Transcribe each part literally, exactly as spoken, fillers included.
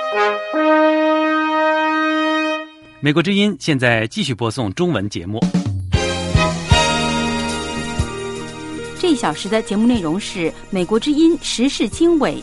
美国之音现在继续播送中文节目。 这一小时的节目内容是美国之音时事经纬。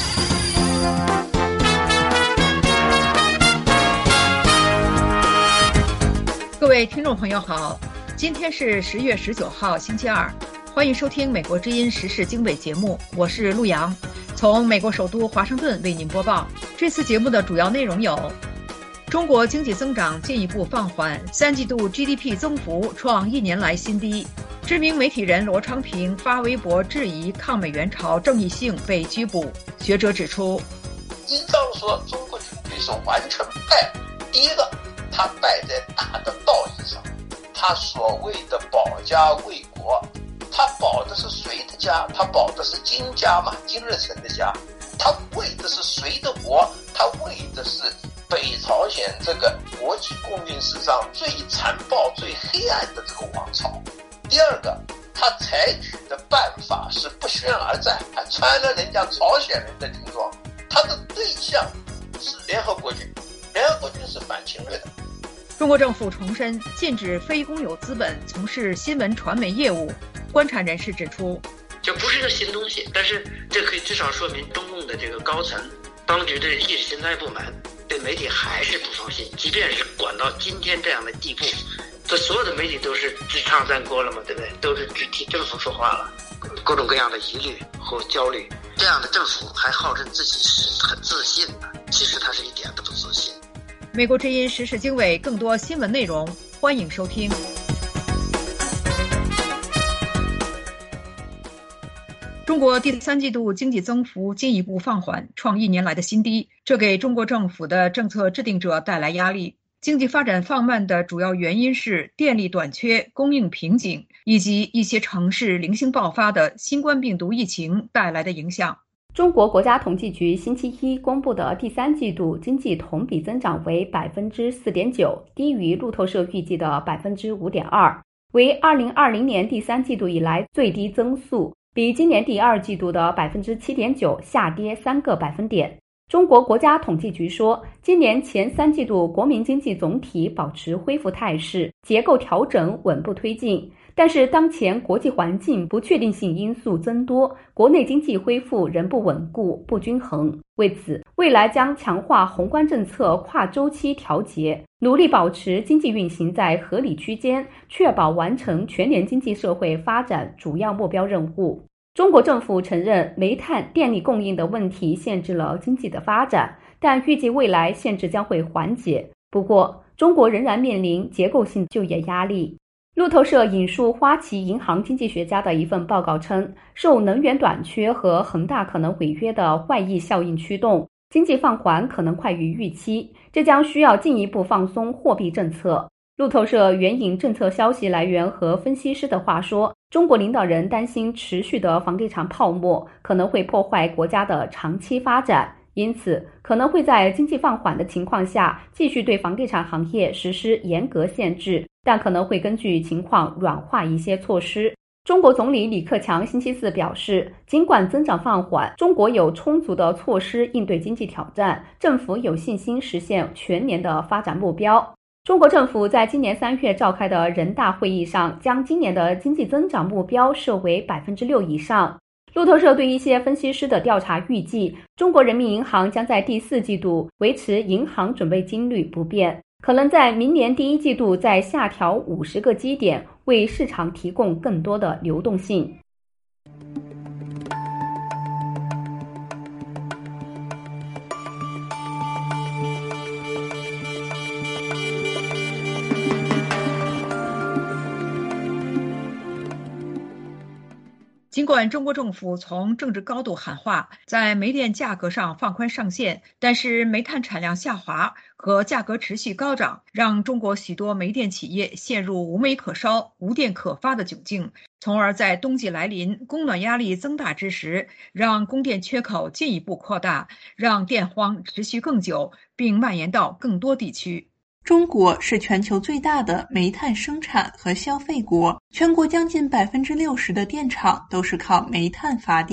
各位听众朋友好，今天是十月十九号星期二，欢迎收听美国之音时事经纬节目，我是陆阳，从美国首都华盛顿为您播报。这次节目的主要内容有：中国经济增长进一步放缓，三季度 G D P 增幅创一年来新低。知名媒体人罗昌平发微博质疑抗美援朝正义性被拘捕。学者指出， 依照说中国军队是完全败，第一个他败在大的道义上，他所谓的保家卫国，他保的是谁的家？他保的是金家嘛，金日成的家。他为的是谁的国？他为的是北朝鲜这个国际共运史上最残暴、最黑暗的这个王朝。第二个，他采取的办法是不宣而战，还穿了人家朝鲜人的军装。他的对象是联合国军，联合国军是反侵略的。 中国政府重申禁止非公有资本从事新闻传媒业务。观察人士指出， 这不是个新东西，但是这可以至少说明中共的这个高层当局对意识形态不满，对媒体还是不放心，即便是管到今天这样的地步，这所有的媒体都是只唱赞歌了嘛，对不对？都是只替政府说话了，各种各样的疑虑和焦虑。这样的政府还号称自己是很自信的，其实他是一点都不自信。 美国之音时事经纬更多新闻内容，欢迎收听。中国第三季度经济增幅进一步放缓，创一年来的新低，这给中国政府的政策制定者带来压力。经济发展放慢的主要原因是电力短缺、供应瓶颈，以及一些城市零星爆发的新冠病毒疫情带来的影响。 中国国家统计局星期一公布的第三季度经济同比增长为 百分之四点九， 低于路透社预计的 百分之五点二， 为二零二零年第三季度以来最低增速，比今年第二季度的 百分之七点九 下跌三个百分点。中国国家统计局说，今年前三季度国民经济总体保持恢复态势，结构调整稳步推进。但是当前国际环境不确定性因素增多，国内经济恢复仍不稳固、不均衡。为此，未来将强化宏观政策跨周期调节，努力保持经济运行在合理区间，确保完成全年经济社会发展主要目标任务。中国政府承认煤炭、电力供应的问题限制了经济的发展，但预计未来限制将会缓解。不过，中国仍然面临结构性就业压力。路透社引述花旗银行经济学家的一份报告称，受能源短缺和恒大可能违约的外溢效应驱动，经济放缓可能快于预期，这将需要进一步放松货币政策。路透社援引政策消息来源和分析师的话说，中国领导人担心持续的房地产泡沫可能会破坏国家的长期发展，因此可能会在经济放缓的情况下继续对房地产行业实施严格限制，但可能会根据情况软化一些措施。中国总理李克强星期四表示，尽管增长放缓，中国有充足的措施应对经济挑战，政府有信心实现全年的发展目标。中国政府在今年三月召开的人大会议上，将今年的经济增长目标设为 百分之六 以上。路透社对一些分析师的调查预计，中国人民银行将在第四季度维持银行准备金率不变，可能在明年第一季度再下调五十个基点，为市场提供更多的流动性。 尽管中国政府从政治高度喊话，在煤电价格上放宽上限，但是煤炭产量下滑和价格持续高涨，让中国许多煤电企业陷入无煤可烧、无电可发的窘境，从而在冬季来临、供暖压力增大之时，让供电缺口进一步扩大，让电荒持续更久，并蔓延到更多地区。 中国是全球最大的煤炭生产和消费国，全国将近 百分之六十 的电厂都是靠煤炭发电。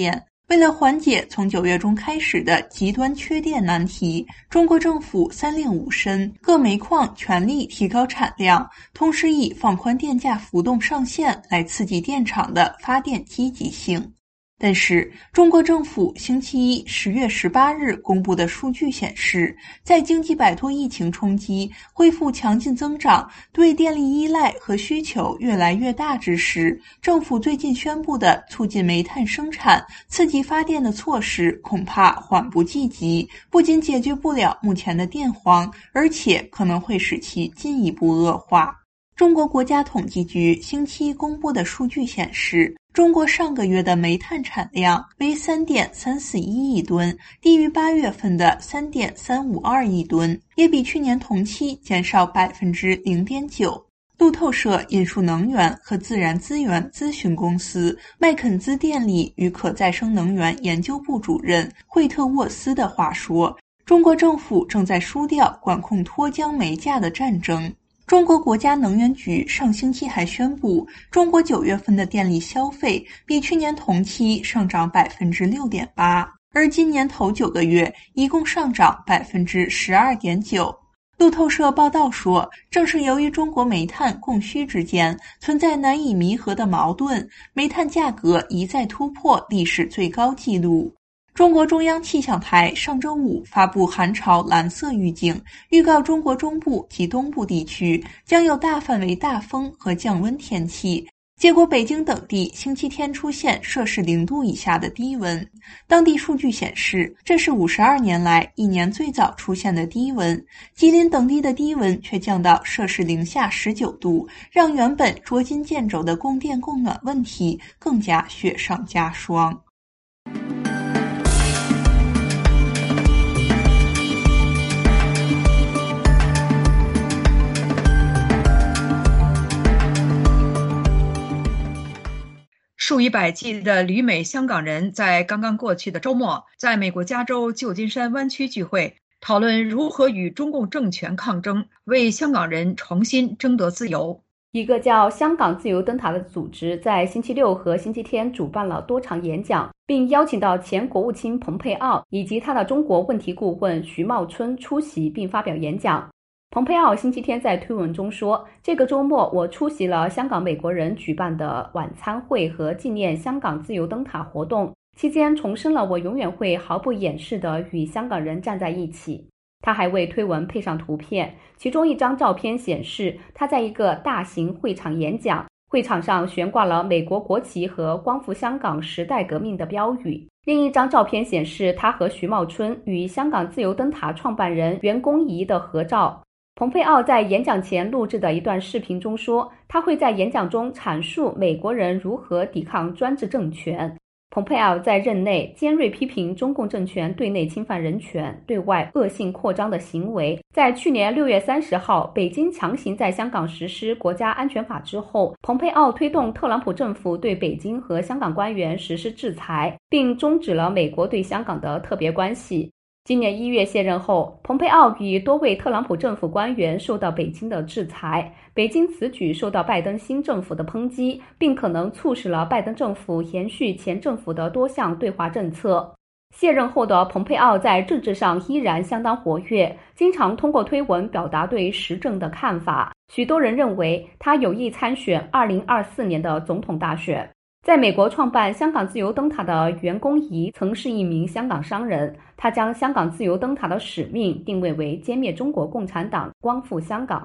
为了缓解从九月中开始的极端缺电难题，中国政府三令五申，各煤矿全力提高产量，同时以放宽电价浮动上限来刺激电厂的发电积极性。但是，中国政府星期一十月十八日公布的数据显示，在经济摆脱疫情冲击、恢复强劲增长、对电力依赖和需求越来越大之时，政府最近宣布的促进煤炭生产、刺激发电的措施恐怕缓不济急，不仅解决不了目前的电荒，而且可能会使其进一步恶化。中国国家统计局星期一公布的数据显示，中国上个月的煤炭产量为 三点三四一亿吨，低于八月份的 三点三五二亿吨，也比去年同期减少 百分之零点九。路透社引述能源和自然资源咨询公司麦肯兹电力与可再生能源研究部主任惠特沃斯的话说，中国政府正在输掉管控脱缰煤价的战争。中国国家能源局上星期还宣布，中国九月份的电力消费比去年同期上涨 百分之六点八， 而今年头九个月一共上涨 百分之十二点九。路透社报道说，正是由于中国煤炭供需之间存在难以弥合的矛盾，煤炭价格一再突破历史最高纪录。中国中央气象台上周五发布寒潮蓝色预警，预告中国中部及东部地区将有大范围大风和降温天气。结果北京等地星期天出现摄氏零度以下的低温，当地数据显示，这是五十二年来一年最早出现的低温。吉林等地的低温却降到摄氏零下十九度，让原本捉襟见肘的供电供暖问题更加雪上加霜。 数以百计的旅美香港人在刚刚过去的周末，在美国加州旧金山湾区聚会，讨论如何与中共政权抗争，为香港人重新争得自由。 一个叫香港自由灯塔的组织在星期六和星期天主办了多场演讲，并邀请到前国务卿蓬佩奥以及他的中国问题顾问徐茂春出席并发表演讲。蓬佩奥星期天在推文中说，这个周末我出席了香港美国人举办的晚餐会和纪念香港自由灯塔活动，期间重申了我永远会毫不掩饰地与香港人站在一起。他还为推文配上图片，其中一张照片显示他在一个大型会场演讲，会场上悬挂了美国国旗和光复香港时代革命的标语。另一张照片显示他和徐茂春与香港自由灯塔创办人袁弓夷的合照。蓬佩奥在演讲前录制的一段视频中说，他会在演讲中阐述美国人如何抵抗专制政权。蓬佩奥在任内尖锐批评中共政权对内侵犯人权、对外恶性扩张的行为。在去年六月三十号，北京强行在香港实施国家安全法之后，蓬佩奥推动特朗普政府对北京和香港官员实施制裁，并终止了美国对香港的特别关系。今年一月卸任后，蓬佩奥与多位特朗普政府官员受到北京的制裁，北京此举受到拜登新政府的抨击，并可能促使了拜登政府延续前政府的多项对华政策。卸任后的蓬佩奥在政治上依然相当活跃，经常通过推文表达对时政的看法。许多人认为他有意参选二零二四年的总统大选。在美国创办香港自由灯塔的袁弓夷曾是一名香港商人，他将香港自由灯塔的使命定位为歼灭中国共产党，光复香港。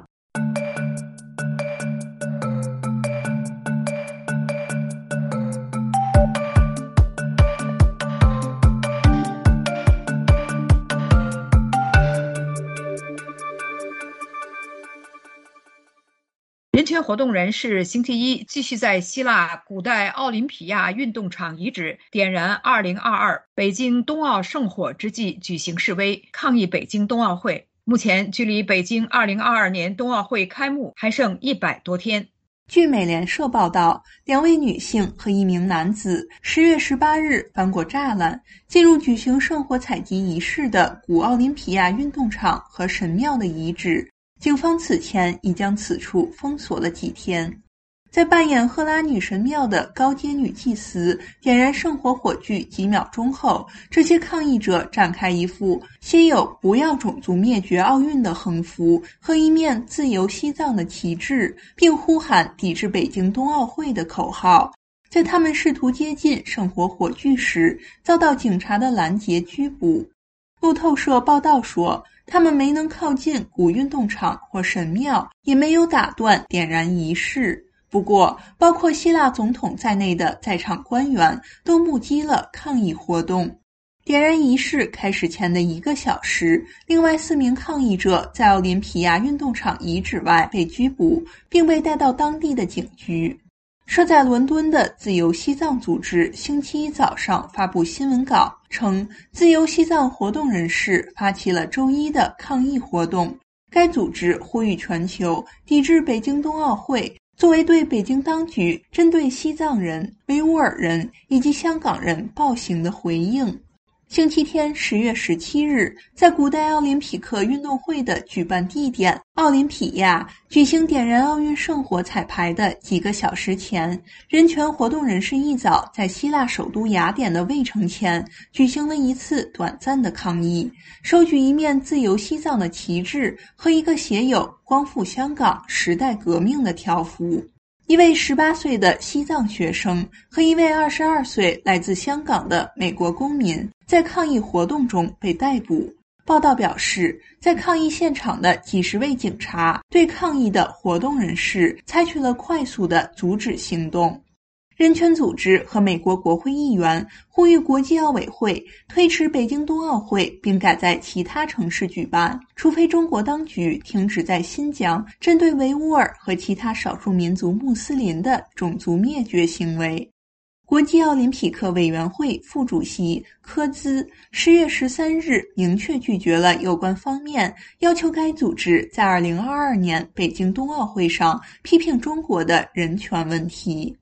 人权活动人士星期一继续在希腊古代奥林匹亚运动场遗址点燃二零二二北京冬奥圣火之际举行示威，抗议北京冬奥会。目前距离北京二零二二年冬奥会开幕还剩一百多天。 据美联社报道，两位女性和一名男子十月十八日翻过栅栏，进入举行圣火采集仪式的古奥林匹亚运动场和神庙的遗址。警方此前已将此处封锁了几天。 在扮演赫拉女神庙的高阶女祭司点燃圣火火炬几秒钟后，这些抗议者展开一副写有“不要种族灭绝奥运”的横幅和一面自由西藏的旗帜，并呼喊抵制北京冬奥会的口号。在他们试图接近圣火火炬时，遭到警察的拦截拘捕。路透社报道说，他们没能靠近古运动场或神庙，也没有打断点燃仪式。不过，包括希腊总统在内的在场官员都目击了抗议活动。点燃仪式开始前的一个小时，另外四名抗议者在奥林匹亚运动场遗址外被拘捕，并被带到当地的警局。设在伦敦的自由西藏组织星期一早上发布新闻稿，称自由西藏活动人士发起了周一的抗议活动。该组织呼吁全球抵制北京冬奥会，作为对北京当局针对西藏人、维吾尔人以及香港人暴行的回应。星期天十月十七日，在古代奥林匹克运动会的举办地点奥林匹亚举行点燃奥运圣火彩排的几个小时前，人权活动人士一早在希腊首都雅典的卫城前举行了一次短暂的抗议，手举一面自由西藏的旗帜和一个写有光复香港时代革命的条幅。一位十八岁的西藏学生和一位二十二岁来自香港的美国公民在抗议活动中被逮捕。报道表示，在抗议现场的几十位警察对抗议的活动人士采取了快速的阻止行动。人权组织和美国国会议员呼吁国际奥委会推迟北京冬奥会，并改在其他城市举办，除非中国当局停止在新疆针对维吾尔和其他少数民族穆斯林的种族灭绝行为。国际奥林匹克委员会副主席科兹十月十三日明确拒绝了有关方面要求该组织在二零二二年北京冬奥会上批评中国的人权问题。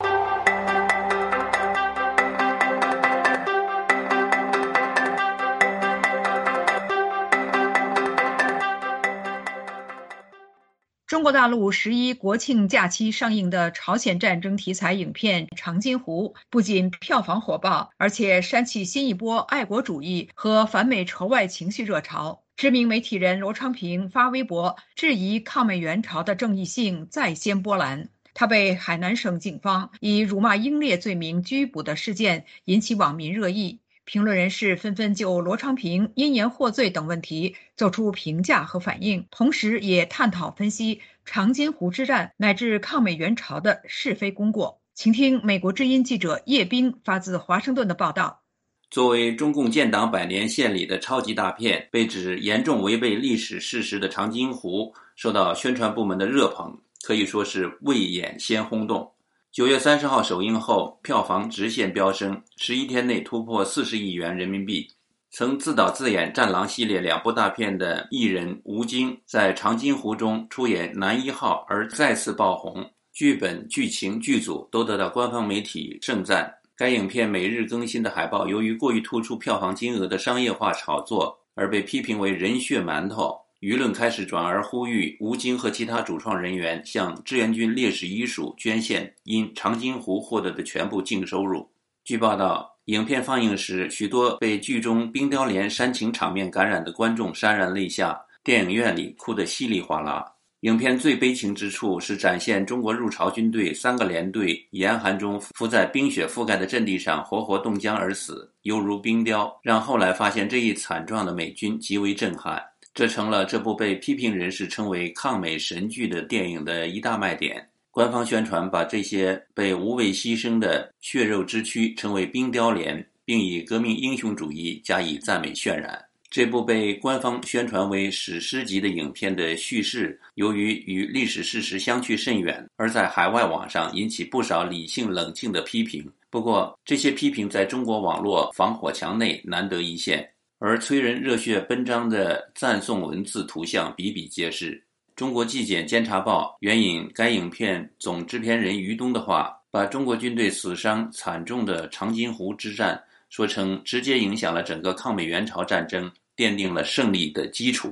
中国大陆十一国庆假期上映的朝鲜战争题材影片《长津湖》不仅票房火爆，而且煽起新一波爱国主义和反美仇外情绪热潮。知名媒体人罗昌平发微博质疑抗美援朝的正义性再掀波澜。他被海南省警方以辱骂英烈罪名拘捕的事件引起网民热议。评论人士纷纷就罗昌平因言获罪等问题做出评价和反应，同时也探讨分析长津湖之战乃至抗美援朝的是非功过。请听美国之音记者叶冰发自华盛顿的报道。 作为中共建党百年献礼的超级大片，被指严重违背历史事实的长津湖受到宣传部门的热捧，可以说是未演先轰动。九月三十号首映后，票房直线飙升，十一天内突破四十亿元人民币。曾自导自演《战狼》系列两部大片的艺人吴京，在《长津湖》中出演男一号而再次爆红，剧本、剧情、剧组都得到官方媒体盛赞。该影片每日更新的海报，由于过于突出票房金额的商业化炒作，而被批评为人血馒头。舆论开始转而呼吁吴京和其他主创人员向志愿军烈士遗属捐献因长津湖获得的全部净收入。据报道，影片放映时，许多被剧中冰雕连煽情场面感染的观众潸然泪下，电影院里哭得稀里哗啦。影片最悲情之处是展现中国入朝军队三个连队严寒中伏在冰雪覆盖的阵地上活活冻僵而死，犹如冰雕，让后来发现这一惨状的美军极为震撼。这成了这部被批评人士称为抗美神剧的电影的一大卖点。官方宣传把这些被无畏牺牲的血肉之躯称为冰雕连，并以革命英雄主义加以赞美渲染。这部被官方宣传为史诗级的影片的叙事，由于与历史事实相去甚远，而在海外网上引起不少理性冷静的批评。不过，这些批评在中国网络防火墙内难得一现。而催人热血奔张的赞颂文字图像比比皆是。中国纪检监察报援引该影片总制片人于东的话，把中国军队死伤惨重的长津湖之战说成直接影响了整个抗美援朝战争，奠定了胜利的基础。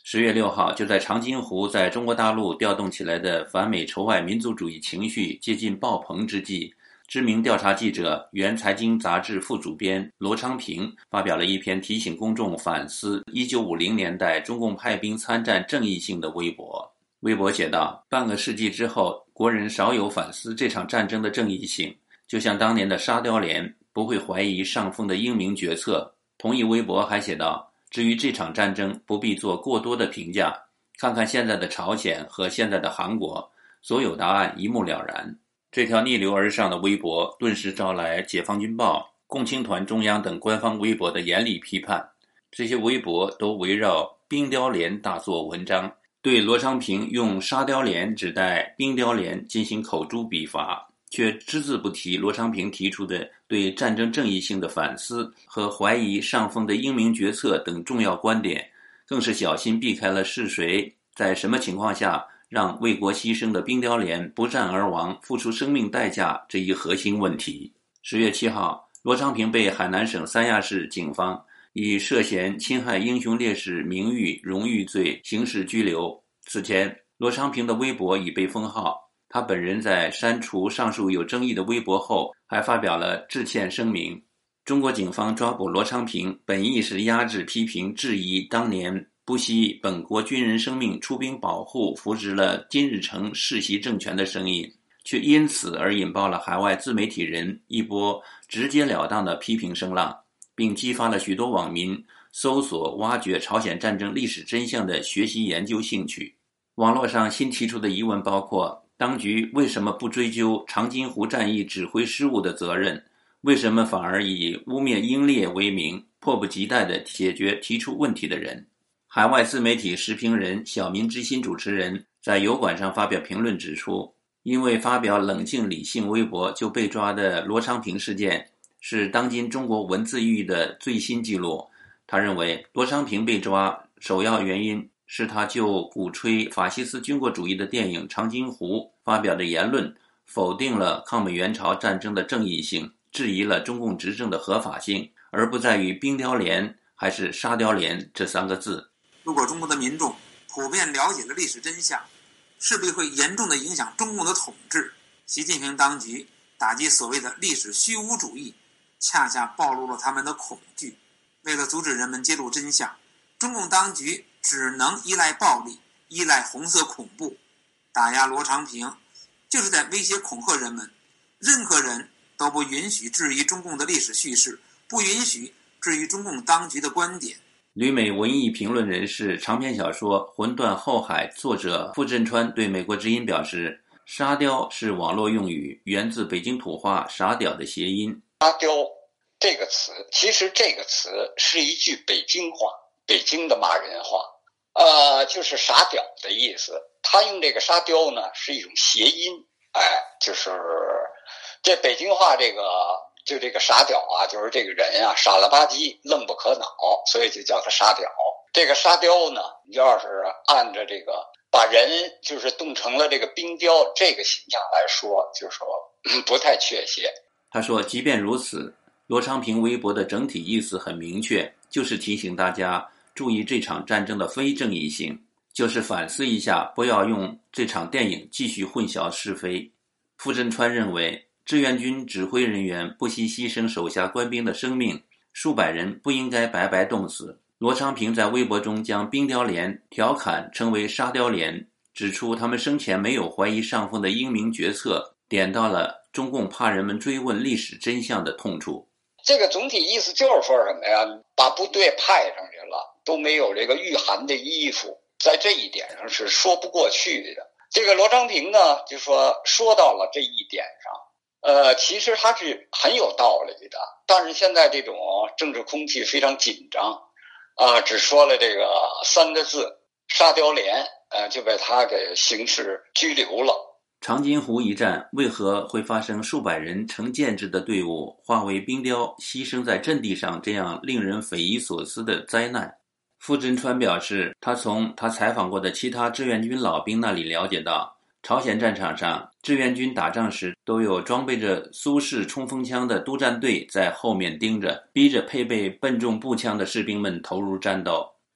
十月六号，就在长津湖在中国大陆调动起来的反美仇外民族主义情绪接近爆棚之际，知名调查记者、原财经杂志副主编罗昌平发表了一篇提醒公众反思一九五零年代中共派兵参战正义性的微博。微博写道：半个世纪之后，国人少有反思这场战争的正义性，就像当年的沙雕连不会怀疑上峰的英明决策。同一微博还写道：至于这场战争不必做过多的评价，看看现在的朝鲜和现在的韩国，所有答案一目了然。这条逆流而上的微博顿时招来解放军报、共青团中央等官方微博的严厉批判。这些微博都围绕冰雕连大做文章，对罗昌平用沙雕连指代冰雕连进行口诛笔伐，却只字不提罗昌平提出的对战争正义性的反思和怀疑上峰的英明决策等重要观点，更是小心避开了是谁在什么情况下让为国牺牲的冰雕连不战而亡，付出生命代价这一核心问题。十月七号，罗昌平被海南省三亚市警方以涉嫌侵害英雄烈士名誉荣誉罪刑事拘留。此前，罗昌平的微博已被封号，他本人在删除上述有争议的微博后，还发表了致歉声明。中国警方抓捕罗昌平，本意是压制批评质疑当年不惜本国军人生命出兵保护扶植了金日成世袭政权的声音，却因此而引爆了海外自媒体人一波直截了当的批评声浪，并激发了许多网民搜索挖掘朝鲜战争历史真相的学习研究兴趣。网络上新提出的疑问包括：当局为什么不追究长津湖战役指挥失误的责任？为什么反而以污蔑英烈为名，迫不及待地解决提出问题的人？海外自媒体时评人小民之心主持人在油管上发表评论指出，因为发表冷静理性微博就被抓的罗昌平事件是当今中国文字狱的最新记录。他认为罗昌平被抓首要原因是他就鼓吹法西斯军国主义的电影《长津湖》发表的言论，否定了抗美援朝战争的正义性，质疑了中共执政的合法性，而不在于冰雕连还是沙雕连这三个字。 如果中国的民众普遍了解了历史真相，势必会严重地影响中共的统治。习近平当局打击所谓的历史虚无主义，恰恰暴露了他们的恐惧。为了阻止人们揭露真相，中共当局只能依赖暴力，依赖红色恐怖。打压罗昌平就是在威胁恐吓人们，任何人都不允许质疑中共的历史叙事，不允许质疑中共当局的观点。 旅美文艺评论人士、长篇小说《魂断后海》作者傅振川对美国之音表示，沙雕是网络用语，源自北京土话傻屌的谐音。 沙雕这个词，其实这个词是一句北京话，北京的骂人话，呃，就是傻屌的意思。他用这个沙雕呢，是一种谐音，哎，就是这北京话这个就这个傻屌啊，就是这个人啊傻了吧唧，愣不可脑，所以就叫他沙屌。这个沙雕呢，你要是按着这个把人就是冻成了这个冰雕这个形象来说，就说不太确切。 他说，即便如此，罗昌平微博的整体意思很明确，就是提醒大家注意这场战争的非正义性，就是反思一下，不要用这场电影继续混淆是非。傅振川认为，志愿军指挥人员不惜牺牲手下官兵的生命，数百人不应该白白冻死。罗昌平在微博中将冰雕连调侃称为沙雕连，指出他们生前没有怀疑上峰的英明决策，点到了中共怕人们追问历史真相的痛处。 这个总体意思就是说什么呀？把部队派上去了，都没有这个御寒的衣服，在这一点上是说不过去的。这个罗昌平呢，就说说到了这一点上，呃，其实他是很有道理的，但是现在这种政治空气非常紧张，啊、呃，只说了这个三个字沙雕连，呃，就被他给刑事拘留了。 长津湖一战为何会发生数百人成建制的队伍化为冰雕，牺牲在阵地上这样令人匪夷所思的灾难？傅振川表示，他从他采访过的其他志愿军老兵那里了解到，朝鲜战场上志愿军打仗时都有装备着苏式冲锋枪的督战队在后面盯着，逼着配备笨重步枪的士兵们投入战斗。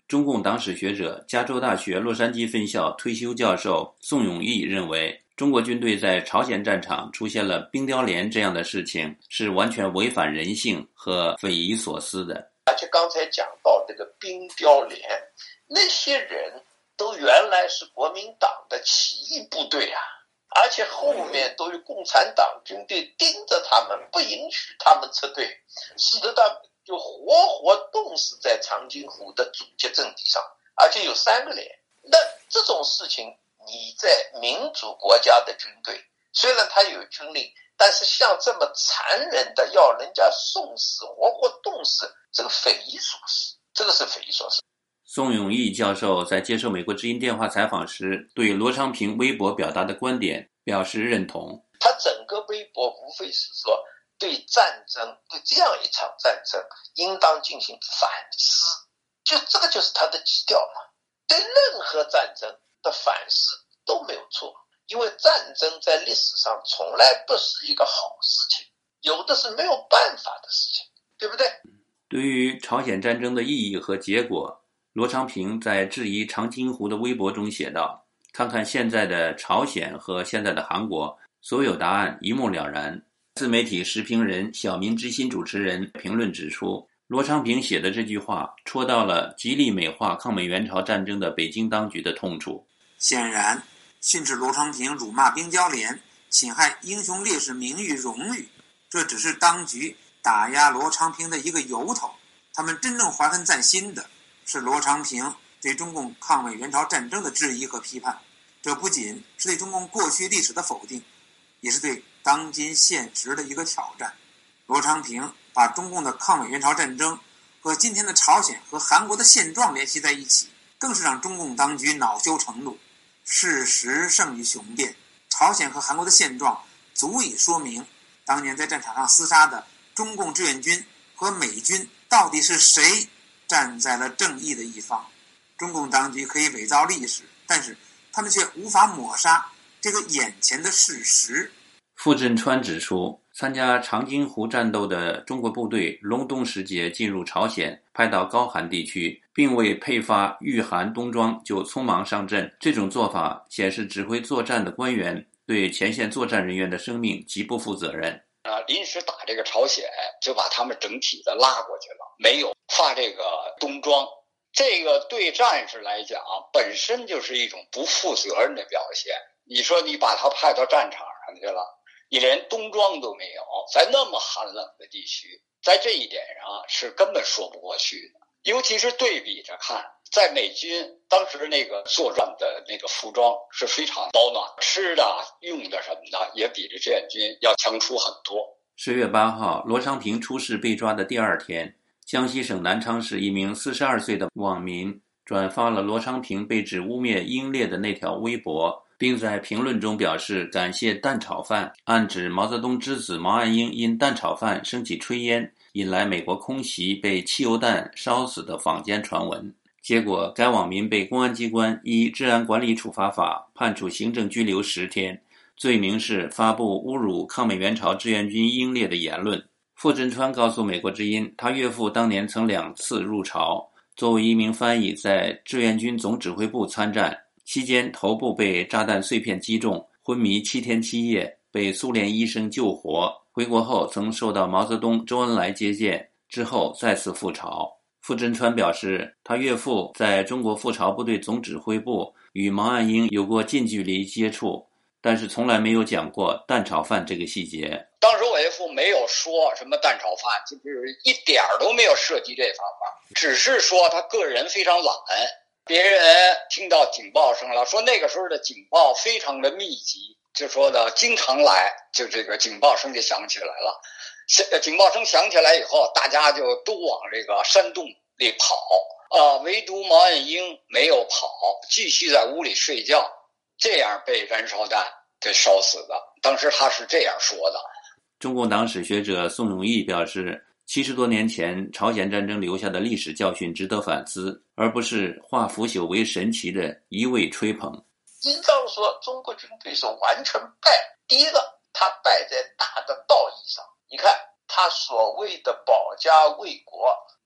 中共党史学者、加州大学洛杉矶分校退休教授宋永毅认为，中国军队在朝鲜战场出现了冰雕连这样的事情，是完全违反人性和匪夷所思的。 而且刚才讲到这个冰雕连，那些人都原来是国民党的起义部队啊，而且后面都有共产党军队盯着他们，不允许他们撤退，使得他们就活活冻死在长津湖的阻击阵地上，而且有三个连。那这种事情，你在民主国家的军队，虽然他有军令，但是像这么残忍的要人家送死、活活冻死，这个匪夷所思，这个是匪夷所思。 宋永毅教授在接受美国之音电话采访时，对罗昌平微博表达的观点表示认同。 他整个微博无非是说，对战争，对这样一场战争，应当进行反思，就这个就是他的基调嘛。对任何战争的反思都没有错，因为战争在历史上从来不是一个好事情，有的是没有办法的事情，对不对？ 对于朝鲜战争的意义和结果，罗昌平在质疑长津湖的微博中写道：看看现在的朝鲜和现在的韩国，所有答案一目了然。自媒体时评人小明之心主持人评论指出，罗昌平写的这句话戳到了极力美化抗美援朝战争的北京当局的痛处。 显然，训斥罗昌平辱骂冰雕连，侵害英雄烈士名誉荣誉，这只是当局打压罗昌平的一个由头。他们真正怀恨在心的是罗昌平对中共抗美援朝战争的质疑和批判，这不仅是对中共过去历史的否定，也是对当今现实的一个挑战。罗昌平把中共的抗美援朝战争和今天的朝鲜和韩国的现状联系在一起，更是让中共当局恼羞成怒。事实胜于雄辩，朝鲜和韩国的现状足以说明当年在战场上厮杀的中共志愿军和美军到底是谁站在了正义的一方。中共当局可以伪造历史，但是他们却无法抹杀这个眼前的事实。 傅振川指出，参加长津湖战斗的中国部队隆冬时节进入朝鲜，派到高寒地区，并未配发御寒冬装就匆忙上阵，这种做法显示指挥作战的官员对前线作战人员的生命极不负责任。 啊，临时打这个朝鲜，就把他们整体的拉过去了，没有发这个冬装。这个对战士来讲，本身就是一种不负责任的表现。你说你把他派到战场上去了，你连冬装都没有，在那么寒冷的地区，在这一点上是根本说不过去的。尤其是对比着看，在美军当时那个作战的那个服装是非常保暖，吃的用的什么的也比这志愿军要强出很多。 十月八号，罗昌平出事被抓的第二天，江西省南昌市一名四十二岁的网民转发了罗昌平被指污蔑英烈的那条微博，并在评论中表示感谢蛋炒饭，暗指毛泽东之子毛岸英因蛋炒饭升起炊烟，引来美国空袭被汽油弹烧死的坊间传闻。结果该网民被公安机关依治安管理处罚法判处行政拘留十天，罪名是发布侮辱抗美援朝志愿军英烈的言论。傅振川告诉美国之音，他岳父当年曾两次入朝，作为一名翻译在志愿军总指挥部参战，期间头部被炸弹碎片击中，昏迷七天七夜，被苏联医生救活。回国后曾受到毛泽东、周恩来接见，之后再次赴朝。傅振川表示，他岳父在中国赴朝部队总指挥部与毛岸英有过近距离接触，但是从来没有讲过蛋炒饭这个细节。 当时我岳父没有说什么蛋炒饭，就是一点儿都没有涉及这方面，只是说他个人非常懒。别人听到警报声了，说那个时候的警报非常的密集，就说的经常来，就这个警报声就响起来了。警报声响起来以后，大家就都往这个山洞里跑啊，唯独毛岸英没有跑，继续在屋里睡觉，这样被燃烧弹给烧死的。当时他是这样说的。 中共党史学者宋永毅表示，七十多年前朝鲜战争留下的历史教训值得反思，而不是化腐朽为神奇的一味吹捧。 应当说，中国军队是完全败。第一个，他败在大的道义上。你看，他所谓的保家卫国，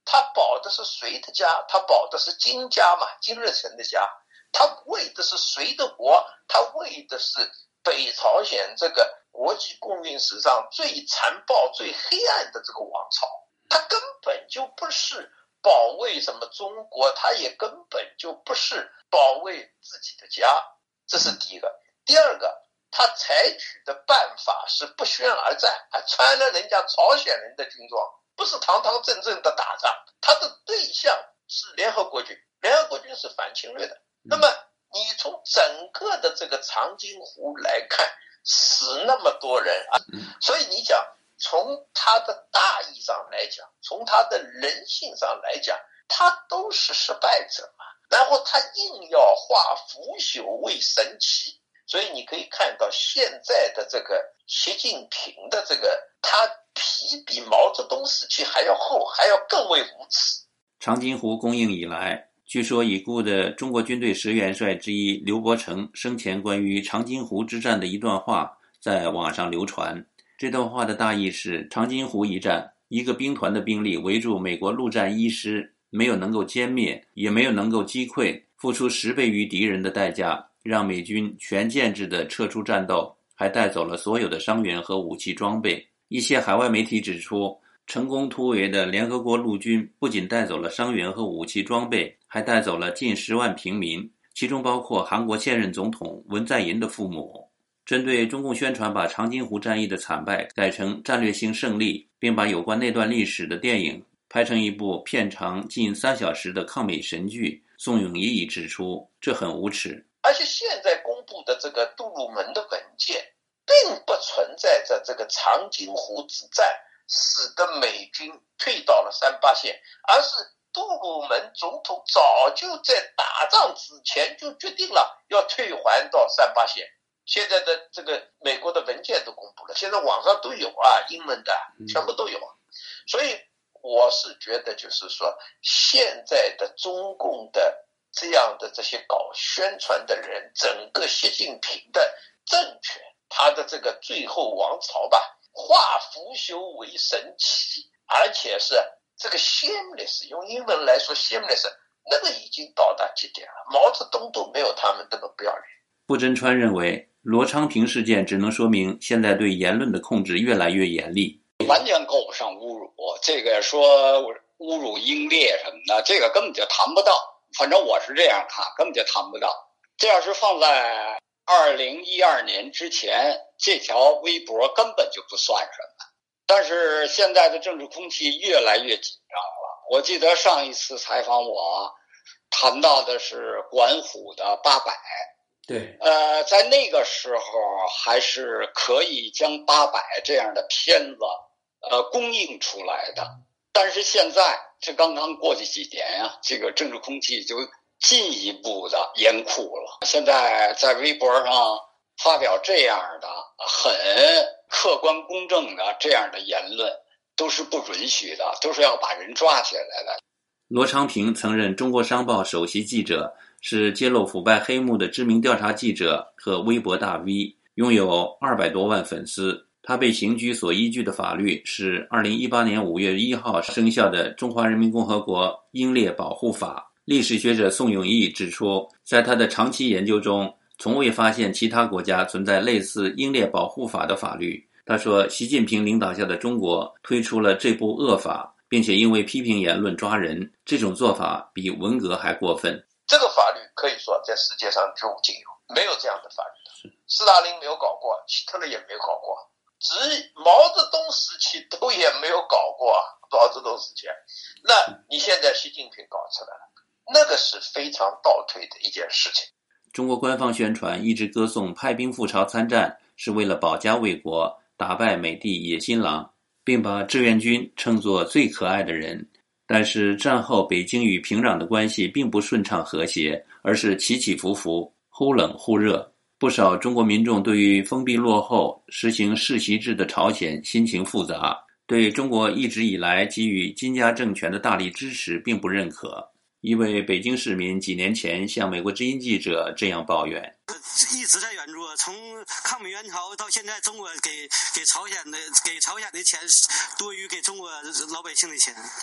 他保的是谁的家？他保的是金家嘛，金日成的家。他为的是谁的国？他为的是北朝鲜这个国际共运史上最残暴、最黑暗的这个王朝。他根本就不是保卫什么中国，他也根本就不是保卫自己的家。这是第一个。第二个，他采取的办法是不宣而战，还穿了人家朝鲜人的军装，不是堂堂正正的打仗。他的对象是联合国军，联合国军是反侵略的。那么你从整个的这个长津湖来看，死那么多人啊，所以你讲从他的大义上来讲，从他的人性上来讲，他都是失败者嘛。然后他硬要化腐朽为神奇，所以你可以看到现在的这个习近平的这个，他皮比毛泽东时期还要厚，还要更为无耻。 长津湖供应以来，据说已故的中国军队十元帅之一刘伯承生前关于长津湖之战的一段话在网上流传。这段话的大意是：长津湖一战，一个兵团的兵力围住美国陆战一师，没有能够歼灭，也没有能够击溃，付出十倍于敌人的代价，让美军全建制地撤出战斗，还带走了所有的伤员和武器装备。一些海外媒体指出，成功突围的联合国陆军不仅带走了伤员和武器装备，还带走了近十万平民，其中包括韩国现任总统文在寅的父母。针对中共宣传把长津湖战役的惨败改成战略性胜利，并把有关那段历史的电影拍成一部片长近三小时的抗美神剧，宋永毅指出，这很无耻。 而且现在公布的这个杜鲁门的文件，并不存在着这个长津湖之战使得美军退到了三八线，而是杜鲁门总统早就在打仗之前就决定了要退还到三八线。现在的这个美国的文件都公布了，现在网上都有啊，英文的全部都有。所以我是觉得就是说，现在的中共的这样的这些搞宣传的人，整个习近平的政权，他的这个最后王朝吧，化腐朽为神奇，而且是这个 shameless， 用英文来说 shameless， 那个已经到达极点了。毛泽东都没有他们这么不要脸。 傅真川认为，罗昌平事件只能说明现在对言论的控制越来越严厉， 完全够不上侮辱。这个说侮辱英烈什么的，这个根本就谈不到。反正我是这样看，根本就谈不到。这要是放在二零一二年之前，这条微博根本就不算什么。但是现在的政治空气越来越紧张了。我记得上一次采访我谈到的是管虎的八百。 对， 呃，在那个时候还是可以将八百这样的片子呃供应出来的，但是现在这刚刚过去几年啊，这个政治空气就进一步的严酷了。现在在微博上发表这样的很客观公正的这样的言论都是不允许的，都是要把人抓起来的。 罗昌平曾任中国商报首席记者，是揭露腐败黑幕的知名调查记者和微博大 V， 拥有二百多万粉丝。他被刑拘所依据的法律是二零一八年五月一号生效的《中华人民共和国英烈保护法》。历史学者宋永毅指出，在他的长期研究中，从未发现其他国家存在类似英烈保护法的法律。他说，习近平领导下的中国推出了这部恶法，并且因为批评言论抓人，这种做法比文革还过分。 这个法律可以说在世界上绝无仅有，没有这样的法律的。斯大林没有搞过，希特勒也没有搞过，直毛泽东时期都也没有搞过。毛泽东时期，那你现在习近平搞出来了，那个是非常倒退的一件事情。 中国官方宣传一直歌颂派兵赴朝参战是为了保家卫国，打败美帝野心狼，并把志愿军称作最可爱的人。但是战后北京与平壤的关系并不顺畅和谐，而是起起伏伏，忽冷忽热。不少中国民众对于封闭落后、实行世袭制的朝鲜心情复杂，对中国一直以来给予金家政权的大力支持并不认可。一位北京市民几年前向美国之音记者这样抱怨： 一直在援助，从抗美援朝到现在，中国给给朝鲜的给朝鲜的钱多于给中国老百姓的钱。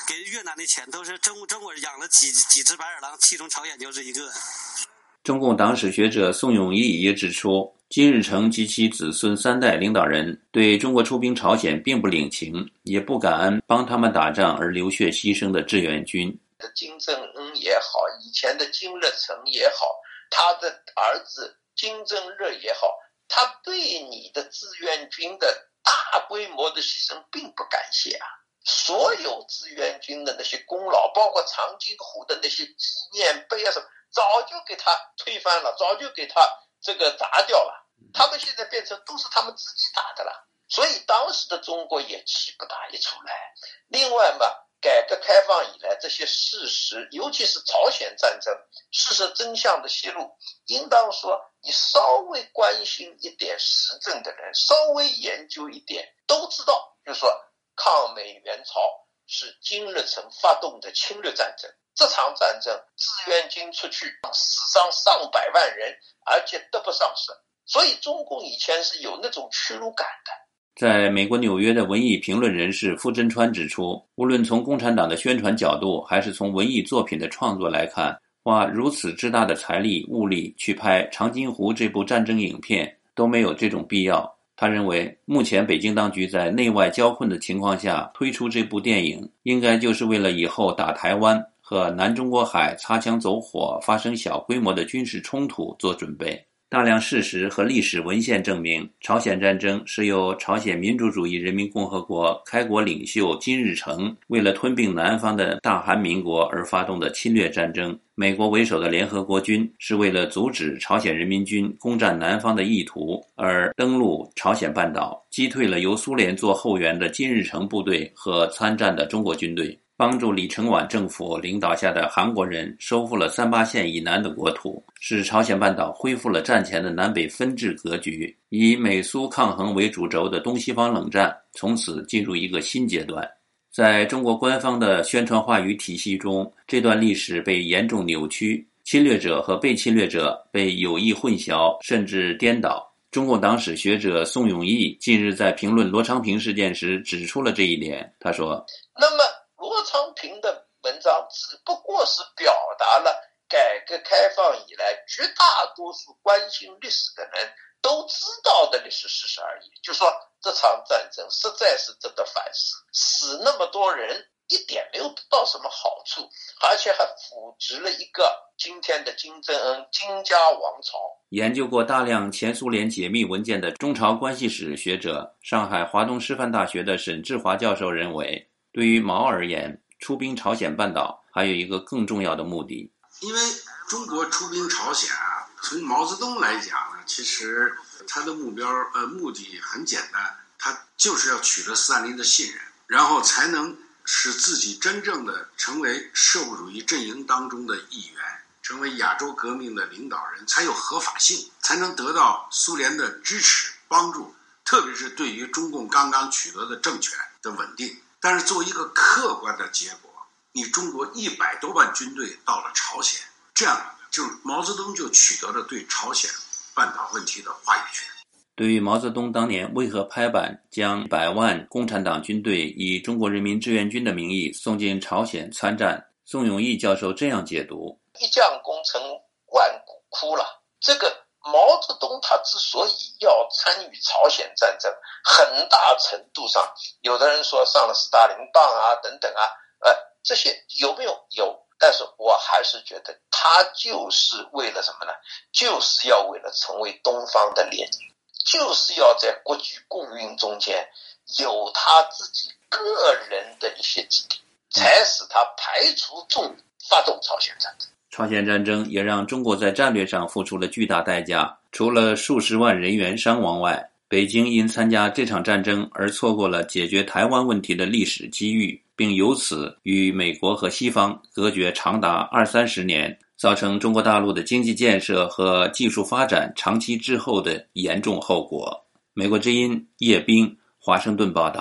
给越南的钱都是中中国人养了几几只白眼狼，其中朝鲜就是一个。 中共党史学者宋永毅也指出，金日成及其子孙三代领导人对中国出兵朝鲜并不领情，也不感恩帮他们打仗而流血牺牲的志愿军。 金正恩也好，以前的金日成也好，他的儿子金正日也好，他对你的志愿军的大规模的牺牲并不感谢啊。所有志愿军的那些功劳，包括长津湖的那些纪念碑啊什么，早就给他推翻了，早就给他这个砸掉了。他们现在变成都是他们自己打的了，所以当时的中国也气不打一处来。另外嘛，改革开放以来，这些事实，尤其是朝鲜战争事实真相的泄露，应当说你稍微关心一点时政的人，稍微研究一点都知道，就是说抗美援朝是金日成发动的侵略战争。这场战争志愿军出去死伤上百万人，而且得不偿失，所以中共以前是有那种屈辱感的。 在美国纽约的文艺评论人士傅真川指出，无论从共产党的宣传角度，还是从文艺作品的创作来看，花如此之大的财力物力去拍《长津湖》这部战争影片都没有这种必要。他认为，目前北京当局在内外交困的情况下推出这部电影，应该就是为了以后打台湾和南中国海擦枪走火发生小规模的军事冲突做准备。大量事实和历史文献证明，朝鲜战争是由朝鲜民主主义人民共和国开国领袖金日成为了吞并南方的大韩民国而发动的侵略战争。美国为首的联合国军是为了阻止朝鲜人民军攻占南方的意图而登陆朝鲜半岛，击退了由苏联做后援的金日成部队和参战的中国军队，帮助李承晚政府领导下的韩国人收复了三八线以南的国土，使朝鲜半岛恢复了战前的南北分治格局，以美苏抗衡为主轴的东西方冷战从此进入一个新阶段。在中国官方的宣传话语体系中，这段历史被严重扭曲，侵略者和被侵略者被有意混淆甚至颠倒。中共党史学者宋永毅近日在评论罗昌平事件时指出了这一点。他说， 那么罗昌平的文章只不过是表达了改革开放以来绝大多数关心历史的人都知道的历史事实而已，就说这场战争实在是值得反思，死那么多人一点没有得到什么好处，而且还扶植了一个今天的金正恩金家王朝。 研究过大量前苏联解密文件的中朝关系史学者、上海华东师范大学的沈志华教授认为，对于毛而言，出兵朝鲜半岛还有一个更重要的目的。 因为中国出兵朝鲜啊，从毛泽东来讲呢，其实他的目标呃目的很简单，他就是要取得斯大林的信任，然后才能使自己真正的成为社会主义阵营当中的一员，成为亚洲革命的领导人，才有合法性，才能得到苏联的支持帮助，特别是对于中共刚刚取得的政权的稳定。但是作为一个客观的结果，你中国一百多万军队到了朝鲜，这样就是毛泽东就取得了对朝鲜半岛问题的话语权。 对于毛泽东当年为何拍板将百万共产党军队以中国人民志愿军的名义送进朝鲜参战，宋永毅教授这样解读： 一将功成万骨枯了。这个毛泽东他之所以要参与朝鲜战争，很大程度上，有的人说上了斯大林棒啊等等啊，呃，这些有没有？有。但是我还是觉得他就是为了什么呢？就是要为了成为东方的列宁，就是要在国际共运中间有他自己个人的一些基地，才使他排除众议发动朝鲜战争。 朝鲜战争也让中国在战略上付出了巨大代价，除了数十万人员伤亡外，北京因参加这场战争而错过了解决台湾问题的历史机遇，并由此与美国和西方隔绝长达二三十年，造成中国大陆的经济建设和技术发展长期滞后的严重后果。美国之音叶冰，华盛顿报道。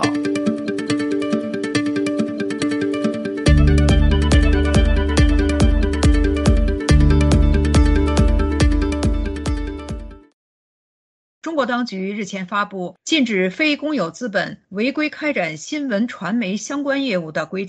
中国当局日前发布禁止非公有资本违规开展新闻传媒相关业务的规定，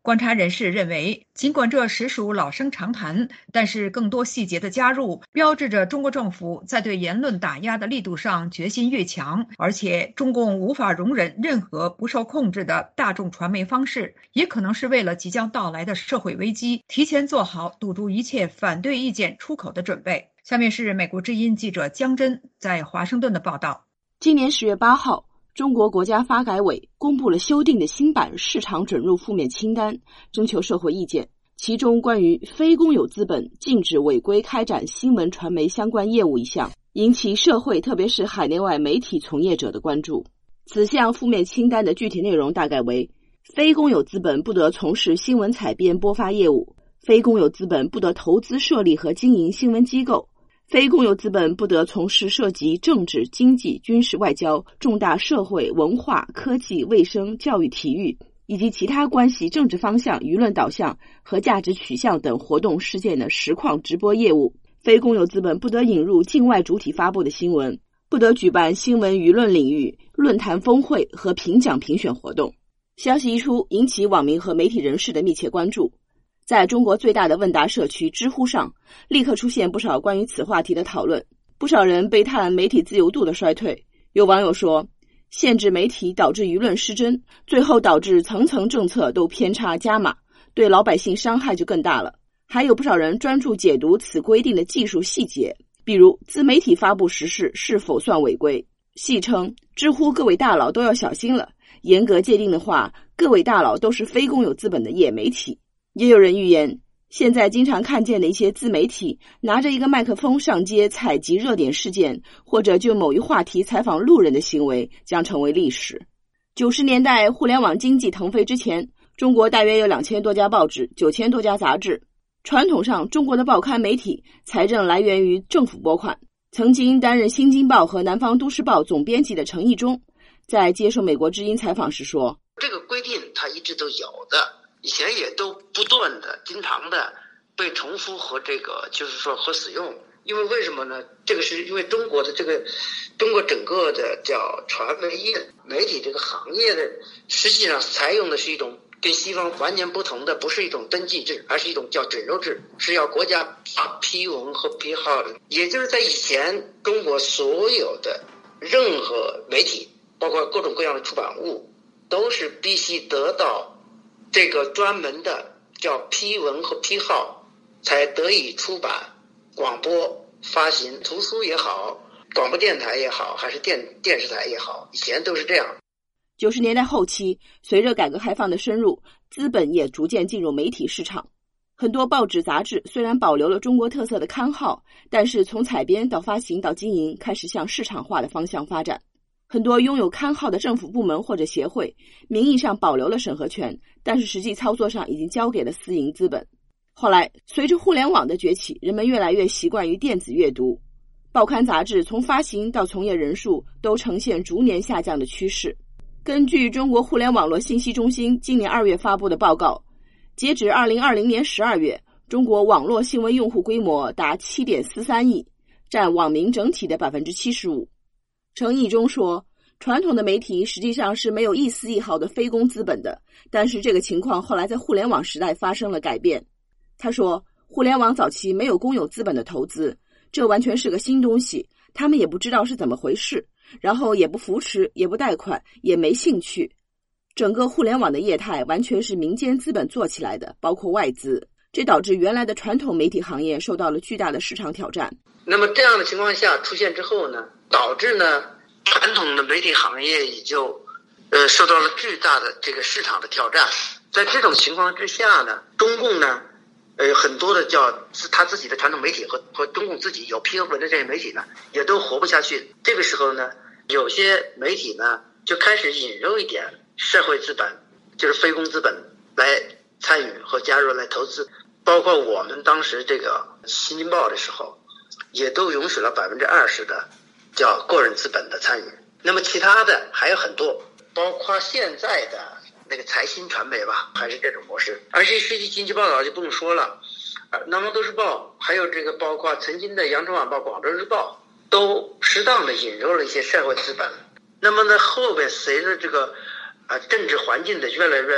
观察人士认为，尽管这实属老生常谈，但是更多细节的加入，标志着中国政府在对言论打压的力度上决心越强，而且中共无法容忍任何不受控制的大众传媒方式，也可能是为了即将到来的社会危机，提前做好堵住一切反对意见出口的准备。下面是美国之音记者江真在华盛顿的报道。 今年十月八号，中国国家发改委公布了修订的新版市场准入负面清单，征求社会意见。其中关于非公有资本禁止违规开展新闻传媒相关业务一项，引起社会特别是海内外媒体从业者的关注。此项负面清单的具体内容大概为：非公有资本不得从事新闻采编播发业务，非公有资本不得投资设立和经营新闻机构，非公有资本不得从事涉及政治、经济、军事、外交、重大社会、文化、科技、卫生、教育、体育以及其他关系政治方向、舆论导向和价值取向等活动事件的实况直播业务。非公有资本不得引入境外主体发布的新闻，不得举办新闻舆论领域论坛峰会和评奖评选活动。消息一出，引起网民和媒体人士的密切关注。在中国最大的问答社区知乎上，立刻出现不少关于此话题的讨论。不少人悲叹媒体自由度的衰退。有网友说，限制媒体导致舆论失真，最后导致层层政策都偏差加码，对老百姓伤害就更大了。还有不少人专注解读此规定的技术细节，比如自媒体发布时事是否算违规。戏称知乎各位大佬都要小心了，严格界定的话，各位大佬都是非公有资本的野媒体。也有人预言，现在经常看见的一些自媒体拿着一个麦克风上街采集热点事件，或者就某一话题采访路人的行为将成为历史。九十年代互联网经济腾飞之前，中国大约有两千多家报纸、九千多家杂志。传统上，中国的报刊媒体财政来源于政府拨款。曾经担任《新京报》和《南方都市报》总编辑的程毅中，在接受美国之音采访时说：“ 这个规定它一直都有的。”以前也都不断的、经常的被重复和这个，就是说和使用。因为为什么呢？这个是因为中国的这个，中国整个的叫传媒业、媒体这个行业的，实际上采用的是一种跟西方完全不同的，不是一种登记制，而是一种叫准入制，是要国家批文和批号的。也就是在以前，中国所有的任何媒体，包括各种各样的出版物，都是必须得到这个专门的叫批文和批号才得以出版、广播、发行，图书也好，广播电台也好，还是电电视台也好，以前都是这样。 九十年代后期，随着改革开放的深入，资本也逐渐进入媒体市场。很多报纸杂志虽然保留了中国特色的刊号，但是从采编到发行到经营，开始向市场化的方向发展。很多拥有刊号的政府部门或者协会，名义上保留了审核权，但是实际操作上已经交给了私营资本。后来，随着互联网的崛起，人们越来越习惯于电子阅读，报刊杂志从发行到从业人数都呈现逐年下降的趋势。根据中国互联网络信息中心今年二月发布的报告，截止二零二零年十二月，中国网络新闻用户规模达 七点四三亿，占网民整体的 百分之七十五。程毅中说，传统的媒体实际上是没有一丝一毫的非公资本的，但是这个情况后来在互联网时代发生了改变。他说，互联网早期没有公有资本的投资，这完全是个新东西，他们也不知道是怎么回事，然后也不扶持，也不贷款，也没兴趣。整个互联网的业态完全是民间资本做起来的，包括外资，这导致原来的传统媒体行业受到了巨大的市场挑战。 那么这样的情况下出现之后呢，导致呢传统的媒体行业也就呃受到了巨大的这个市场的挑战。在这种情况之下呢，中共呢呃很多的叫是他自己的传统媒体和和中共自己有批文的这些媒体呢也都活不下去。这个时候呢，有些媒体呢就开始引入一点社会资本，就是非公资本来参与和加入来投资。包括我们当时这个新京报的时候，也都允许了百分之二十的叫个人资本的参与。那么其他的还有很多，包括现在的那个财新传媒吧，还是这种模式。而且实际经济报道就不用说了，南方都市报还有这个包括曾经的羊城晚报、广州日报，都适当的引入了一些社会资本。那么呢，后边随着这个呃政治环境的越来越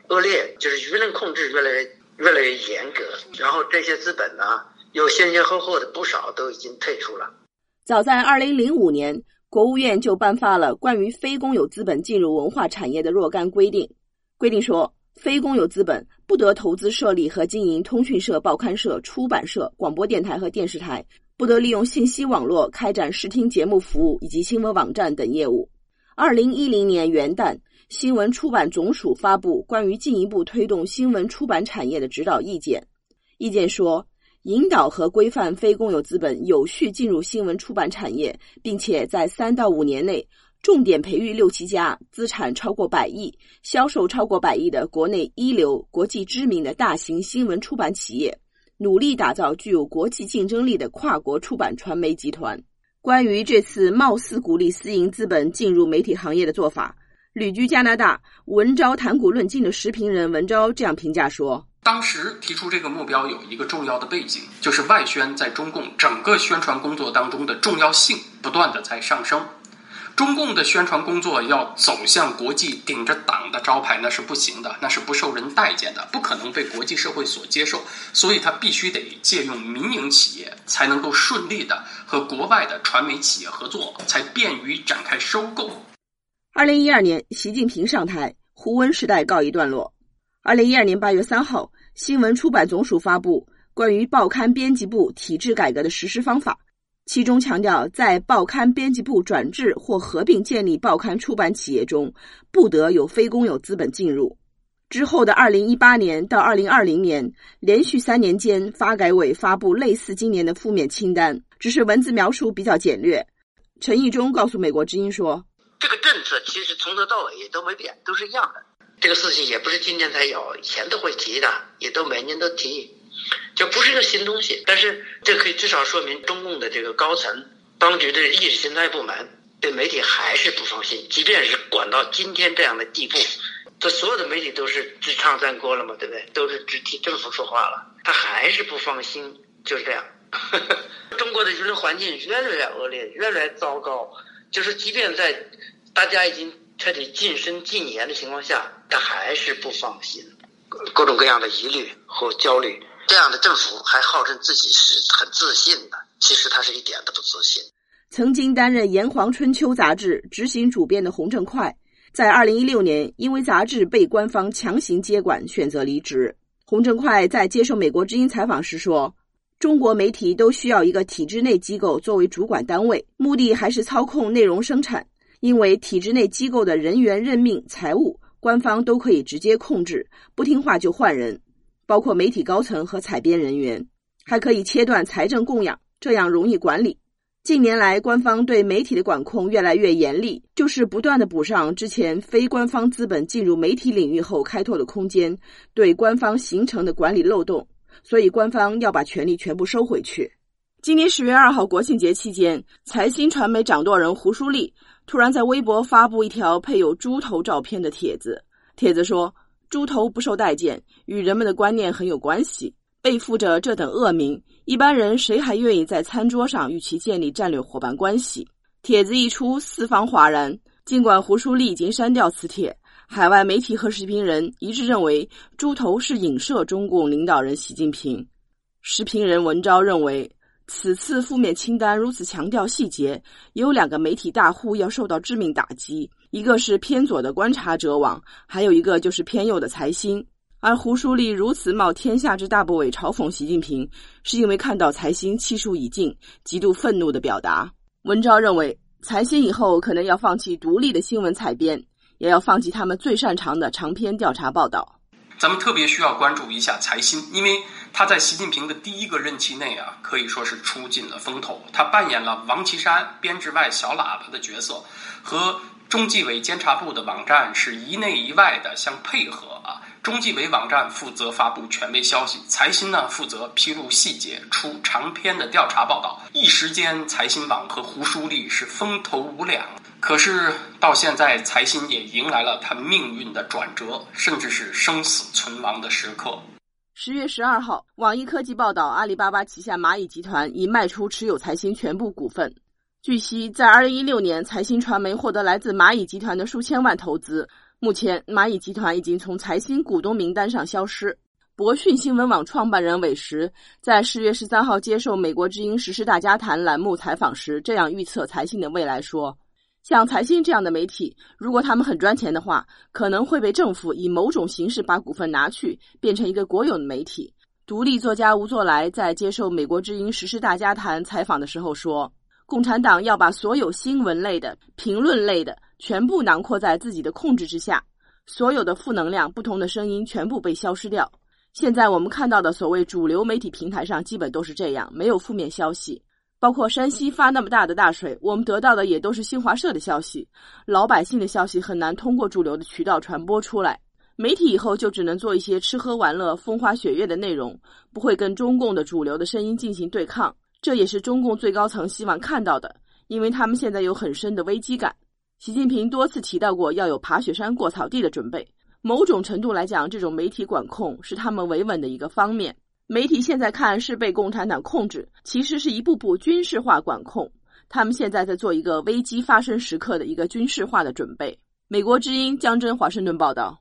恶劣，就是舆论控制越来越越来越严格，然后这些资本呢，有先先后后的不少都已经退出了。 早在二零零五年，国务院就颁发了关于非公有资本进入文化产业的若干规定，规定说，非公有资本不得投资设立和经营通讯社、报刊社、出版社、广播电台和电视台，不得利用信息网络开展视听节目服务以及新闻网站等业务。二零一零年元旦，新闻出版总署发布关于进一步推动新闻出版产业的指导意见。意见说，引导和规范非公有资本有序进入新闻出版产业，并且在三到五年内重点培育六七家资产超过百亿、销售超过百亿的国内一流、国际知名的大型新闻出版企业，努力打造具有国际竞争力的跨国出版传媒集团。关于这次貌似鼓励私营资本进入媒体行业的做法，旅居加拿大、文昭谈古论今的时评人文昭这样评价说， 当时提出这个目标有一个重要的背景，就是外宣在中共整个宣传工作当中的重要性不断的在上升。中共的宣传工作要走向国际，顶着党的招牌那是不行的，那是不受人待见的，不可能被国际社会所接受，所以他必须得借用民营企业，才能够顺利的和国外的传媒企业合作，才便于展开收购。 二零一二年，习近平上台，胡温时代告一段落。二零一二年八月三号，新闻出版总署发布关于报刊编辑部体制改革的实施方法，其中强调，在报刊编辑部转制或合并建立报刊出版企业中，不得有非公有资本进入。之后的二零一八年到二零二零年，连续三年间，发改委发布类似今年的负面清单，只是文字描述比较简略。陈义忠告诉美国之音说， 这个政策其实从头到尾也都没变，都是一样的。这个事情也不是今天才有，以前都会提的，也都每年都提，就不是个新东西。但是这可以至少说明中共的这个高层当局的意识形态部门对媒体还是不放心，即便是管到今天这样的地步，这所有的媒体都是只唱赞歌了嘛，对不对？都是只替政府说话了，他还是不放心，就是这样。中国的舆论环境越来越恶劣，越来越糟糕，就是即便在大家已经彻底晋升禁言的情况下，他还是不放心，各种各样的疑虑和焦虑。这样的政府还号称自己是很自信的，其实他是一点都不自信。 曾经担任《炎黄春秋》杂志执行主编的洪正快，在二零一六年因为杂志被官方强行接管，选择离职。洪正快在接受美国之音采访时说，中国媒体都需要一个体制内机构作为主管单位，目的还是操控内容生产，因为体制内机构的人员任命、财务，官方都可以直接控制，不听话就换人，包括媒体高层和采编人员，还可以切断财政供养，这样容易管理。近年来，官方对媒体的管控越来越严厉，就是不断地补上之前非官方资本进入媒体领域后开拓的空间，对官方形成的管理漏洞，所以官方要把权力全部收回去。今年十月二号国庆节期间，财新传媒掌舵人胡舒立突然在微博发布一条配有猪头照片的帖子，帖子说，猪头不受待见，与人们的观念很有关系，背负着这等恶名，一般人谁还愿意在餐桌上与其建立战略伙伴关系？帖子一出，四方哗然。尽管胡舒立已经删掉此帖，海外媒体和时评人一致认为猪头是影射中共领导人习近平。时评人文昭认为，此次负面清单如此强调细节，有两个媒体大户要受到致命打击，一个是偏左的观察者网，还有一个就是偏右的财新。而胡舒立如此冒天下之大不韪嘲讽习近平，是因为看到财新气数已尽，极度愤怒的表达。文昭认为，财新以后可能要放弃独立的新闻采编，也要放弃他们最擅长的长篇调查报道。 咱们特别需要关注一下财新，因为他在习近平的第一个任期内啊，可以说是出尽了风头。他扮演了王岐山编制外小喇叭的角色，和中纪委监察部的网站是一内一外的相配合啊。中纪委网站负责发布权威消息，财新呢负责披露细节，出长篇的调查报道。一时间，财新网和胡舒立是风头无两。可是到现在，财新也迎来了他命运的转折，甚至是生死存亡的时刻。 十月十二号，网易科技报道，阿里巴巴旗下蚂蚁集团已卖出持有财新全部股份。据悉，在二零一六年，财新传媒获得来自蚂蚁集团的数千万投资， 目前，蚂蚁集团已经从财新股东名单上消失。博讯新闻网创办人韦石在十月十三号接受美国之音时事大家谈栏目采访时，这样预测财新的未来说，像财新这样的媒体，如果他们很赚钱的话，可能会被政府以某种形式把股份拿去，变成一个国有的媒体。独立作家吴作来在接受美国之音时事大家谈采访的时候说，共产党要把所有新闻类的、评论类的全部囊括在自己的控制之下，所有的负能量、不同的声音全部被消失掉。现在我们看到的所谓主流媒体平台上基本都是这样，没有负面消息。包括山西发那么大的大水，我们得到的也都是新华社的消息，老百姓的消息很难通过主流的渠道传播出来。媒体以后就只能做一些吃喝玩乐、风花雪月的内容，不会跟中共的主流的声音进行对抗，这也是中共最高层希望看到的，因为他们现在有很深的危机感。习近平多次提到过要有爬雪山过草地的准备，某种程度来讲，这种媒体管控是他们维稳的一个方面。媒体现在看是被共产党控制，其实是一步步军事化管控。他们现在在做一个危机发生时刻的一个军事化的准备。美国之音江真华盛顿报道。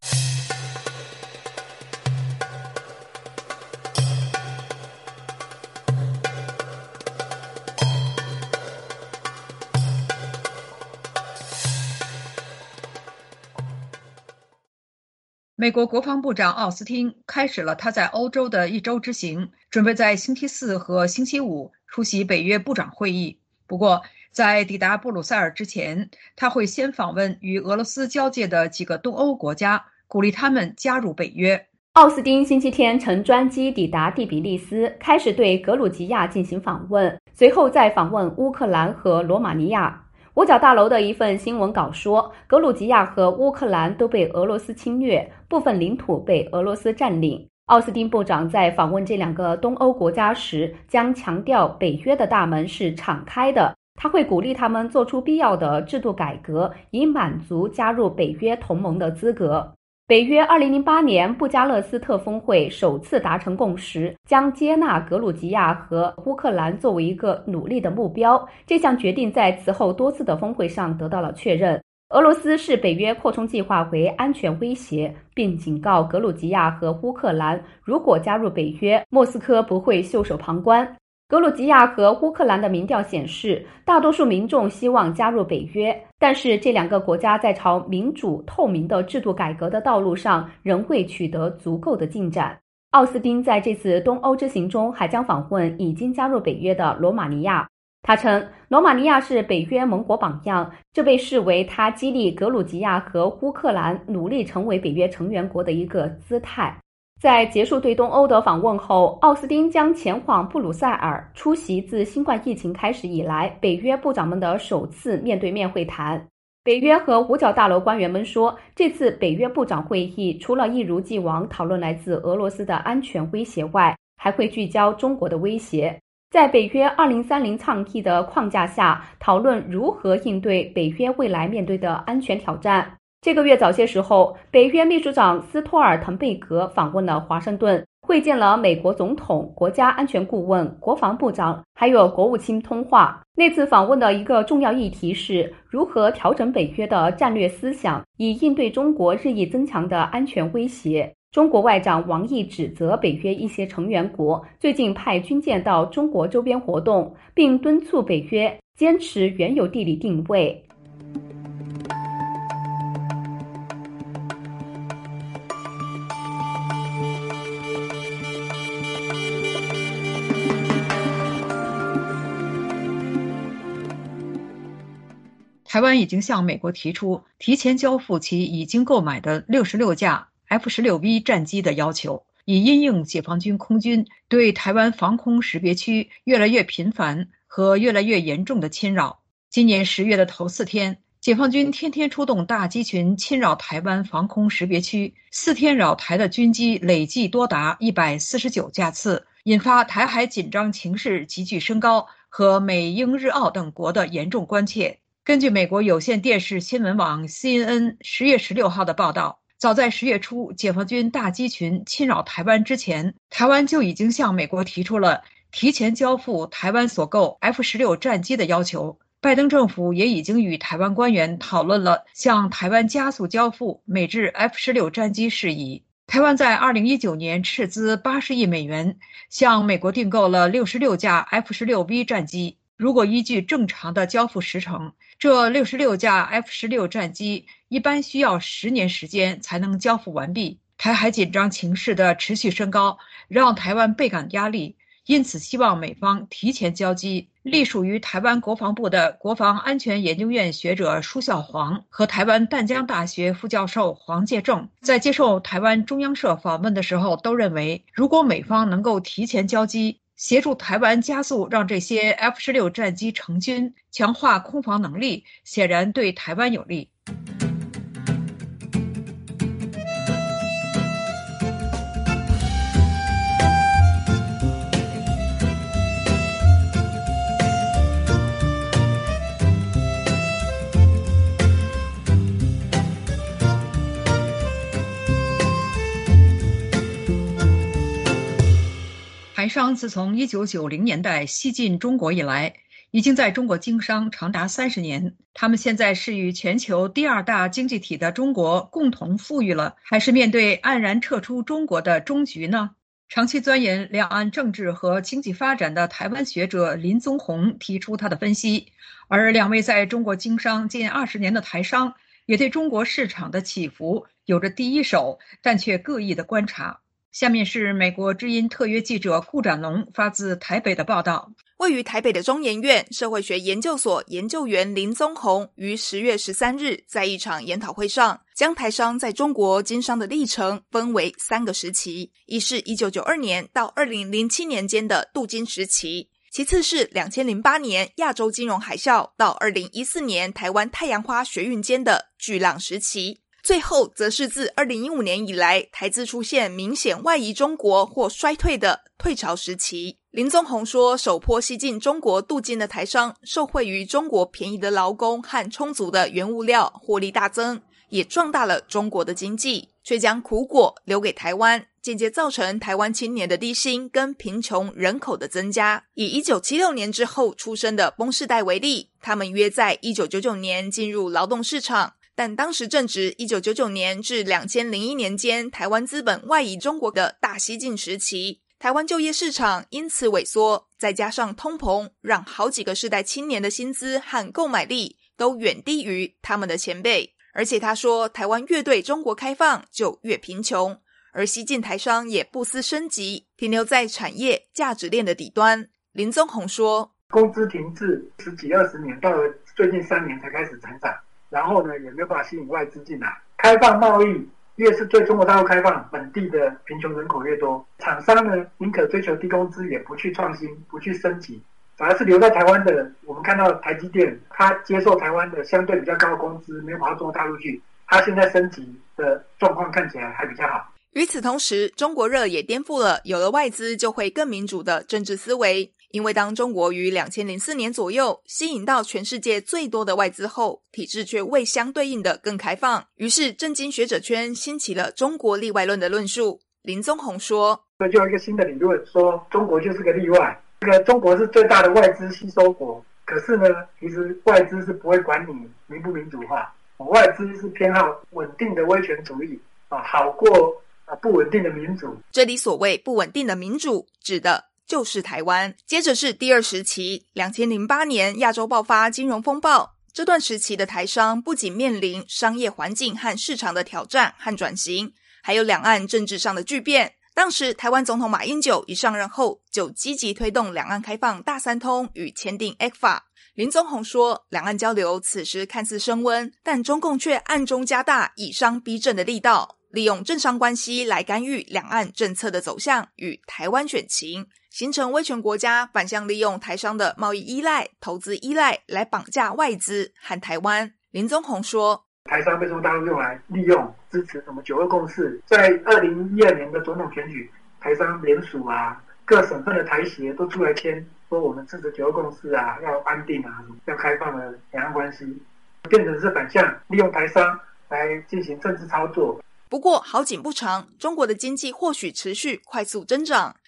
美国国防部长奥斯汀开始了他在欧洲的一周之行，准备在星期四和星期五出席北约部长会议。不过，在抵达布鲁塞尔之前，他会先访问与俄罗斯交界的几个东欧国家，鼓励他们加入北约。 奥斯汀星期天乘专机抵达第比利斯，开始对格鲁吉亚进行访问，随后再访问乌克兰和罗马尼亚。五角大楼的一份新闻稿说，格鲁吉亚和乌克兰都被俄罗斯侵略，部分领土被俄罗斯占领。奥斯汀部长在访问这两个东欧国家时，将强调北约的大门是敞开的，他会鼓励他们做出必要的制度改革，以满足加入北约同盟的资格。北约二零零八年布加勒斯特峰会首次达成共识，将接纳格鲁吉亚和乌克兰作为一个努力的目标。这项决定在此后多次的峰会上得到了确认。俄罗斯视北约扩充计划为安全威胁，并警告格鲁吉亚和乌克兰，如果加入北约，莫斯科不会袖手旁观。格鲁吉亚和乌克兰的民调显示，大多数民众希望加入北约，但是这两个国家在朝民主透明的制度改革的道路上仍未取得足够的进展。奥斯汀在这次东欧之行中还将访问已经加入北约的罗马尼亚。他称，罗马尼亚是北约盟国榜样，这被视为他激励格鲁吉亚和乌克兰努力成为北约成员国的一个姿态。在结束对东欧的访问后，奥斯汀将前往布鲁塞尔出席自新冠疫情开始以来北约部长们的首次面对面会谈。北约和五角大楼官员们说，这次北约部长会议除了一如既往讨论来自俄罗斯的安全威胁外，还会聚焦中国的威胁。在北约二零三零倡议的框架下，讨论如何应对北约未来面对的安全挑战。这个月早些时候，北约秘书长斯托尔滕贝格访问了华盛顿，会见了美国总统、国家安全顾问、国防部长，还有国务卿通话。那次访问的一个重要议题是如何调整北约的战略思想，以应对中国日益增强的安全威胁。中国外长王毅指责北约一些成员国最近派军舰到中国周边活动，并敦促北约坚持原有地理定位。 台湾已经向美国提出提前交付其已经购买的六十六架 F 十六 V 战机的要求，以因应解放军空军对台湾防空识别区越来越频繁和越来越严重的侵扰。今年十月的头四天，解放军天天出动大机群侵扰台湾防空识别区，四天扰台的军机累计多达一百四十九架次，引发台海紧张情势急剧升高和美英日澳等国的严重关切。根据美国有线电视新闻网 C N N 十月十六号的报道，早在十月初解放军大机群侵扰台湾之前，台湾就已经向美国提出了提前交付台湾所购 F 十六 战机的要求。 拜登政府也已经与台湾官员讨论了向台湾加速交付美制 F 十六 战机事宜。台湾在二零一九年斥资八十亿美元向美国订购了六十六架 F 十六 V 战机。如果依据正常的交付时程，这六十六架 F 十六 战机一般需要十年时间才能交付完毕。台海紧张情势的持续升高，让台湾倍感压力，因此希望美方提前交机。隶属于台湾国防部的国防安全研究院学者舒孝煌和台湾淡江大学副教授黄介正在接受台湾中央社访问的时候都认为，如果美方能够提前交机，协助台湾加速让这些 F 十六 战机成军，强化空防能力，显然对台湾有利。台商自从一九九零年代西进中国以来，已经在中国经商长达三十年。他们现在是与全球第二大经济体的中国共同富裕了，还是面对黯然撤出中国的终局呢？长期钻研两岸政治和经济发展的台湾学者林宗宏提出他的分析，而两位在中国经商近二十年的台商也对中国市场的起伏有着第一手但却各异的观察。下面是美国之音特约记者顾展龙发自台北的报道。 位于台北的中研院社会学研究所研究员林宗宏于十月十三日在一场研讨会上，将台商在中国经商的历程分为三个时期，一是一九九二年到二零零七年间的镀金时期，其次是两千零八年亚洲金融海啸到二零一四年台湾太阳花学运间的巨浪时期，最后则是自二零一五年以来台资出现明显外移中国或衰退的退潮时期。林宗宏说，首波西进中国镀金的台商受惠于中国便宜的劳工和充足的原物料，获利大增，也壮大了中国的经济，却将苦果留给台湾，间接造成台湾青年的低薪跟贫穷人口的增加。以一九七六年之后出生的崩世代为例，他们约在一九九九年进入劳动市场，但当时正值一九九九年至两千零一年间台湾资本外移中国的大西进时期，台湾就业市场因此萎缩，再加上通膨，让好几个世代青年的薪资和购买力都远低于他们的前辈。而且他说，台湾越对中国开放就越贫穷，而西进台商也不思升级，停留在产业价值链的底端。林宗宏说， 工资停滞十几二十年，到了最近三年才开始成长，然后呢也没有办法吸引外资进来，开放贸易越是对中国大陆开放，本地的贫穷人口越多，厂商呢宁可追求低工资，也不去创新，不去升级，反而是留在台湾的。我们看到台积电，他接受台湾的相对比较高的工资，没有跑到中国大陆去，他现在升级的状况看起来还比较好。 与此同时，中国热也颠覆了有了外资就会更民主的政治思维。因为当中国于两千零四年左右吸引到全世界最多的外资后，体制却未相对应的更开放，于是政经学者圈兴起了中国例外论的论述。林宗宏说， 这就有一个新的理论，说中国就是个例外，这个中国是最大的外资吸收国，可是呢其实外资是不会管你民不民主化，外资是偏好稳定的威权主义，好过不稳定的民主。 这里所谓不稳定的民主指的就是台湾。接着是第二时期，两千零八年亚洲爆发金融风暴，这段时期的台商不仅面临商业环境和市场的挑战和转型，还有两岸政治上的巨变。当时台湾总统马英九一上任后，就积极推动两岸开放大三通与签订 E C F A。 林宗宏说，两岸交流此时看似升温，但中共却暗中加大以商逼政的力道，利用政商关系来干预两岸政策的走向与台湾选情，形成威权国家反向利用台商的贸易依赖、投资依赖来绑架外资和台湾。林宗宏说， 台商被中国大陆用来利用支持什么九二共识，在二零一二年的总统选举，台商联署啊，各省份的台协都出来签，说我们支持九二共识啊，要安定啊，要开放的两岸关系，变成是反向利用台商来进行政治操作。 不过好景不长，中国的经济或许持续快速增长，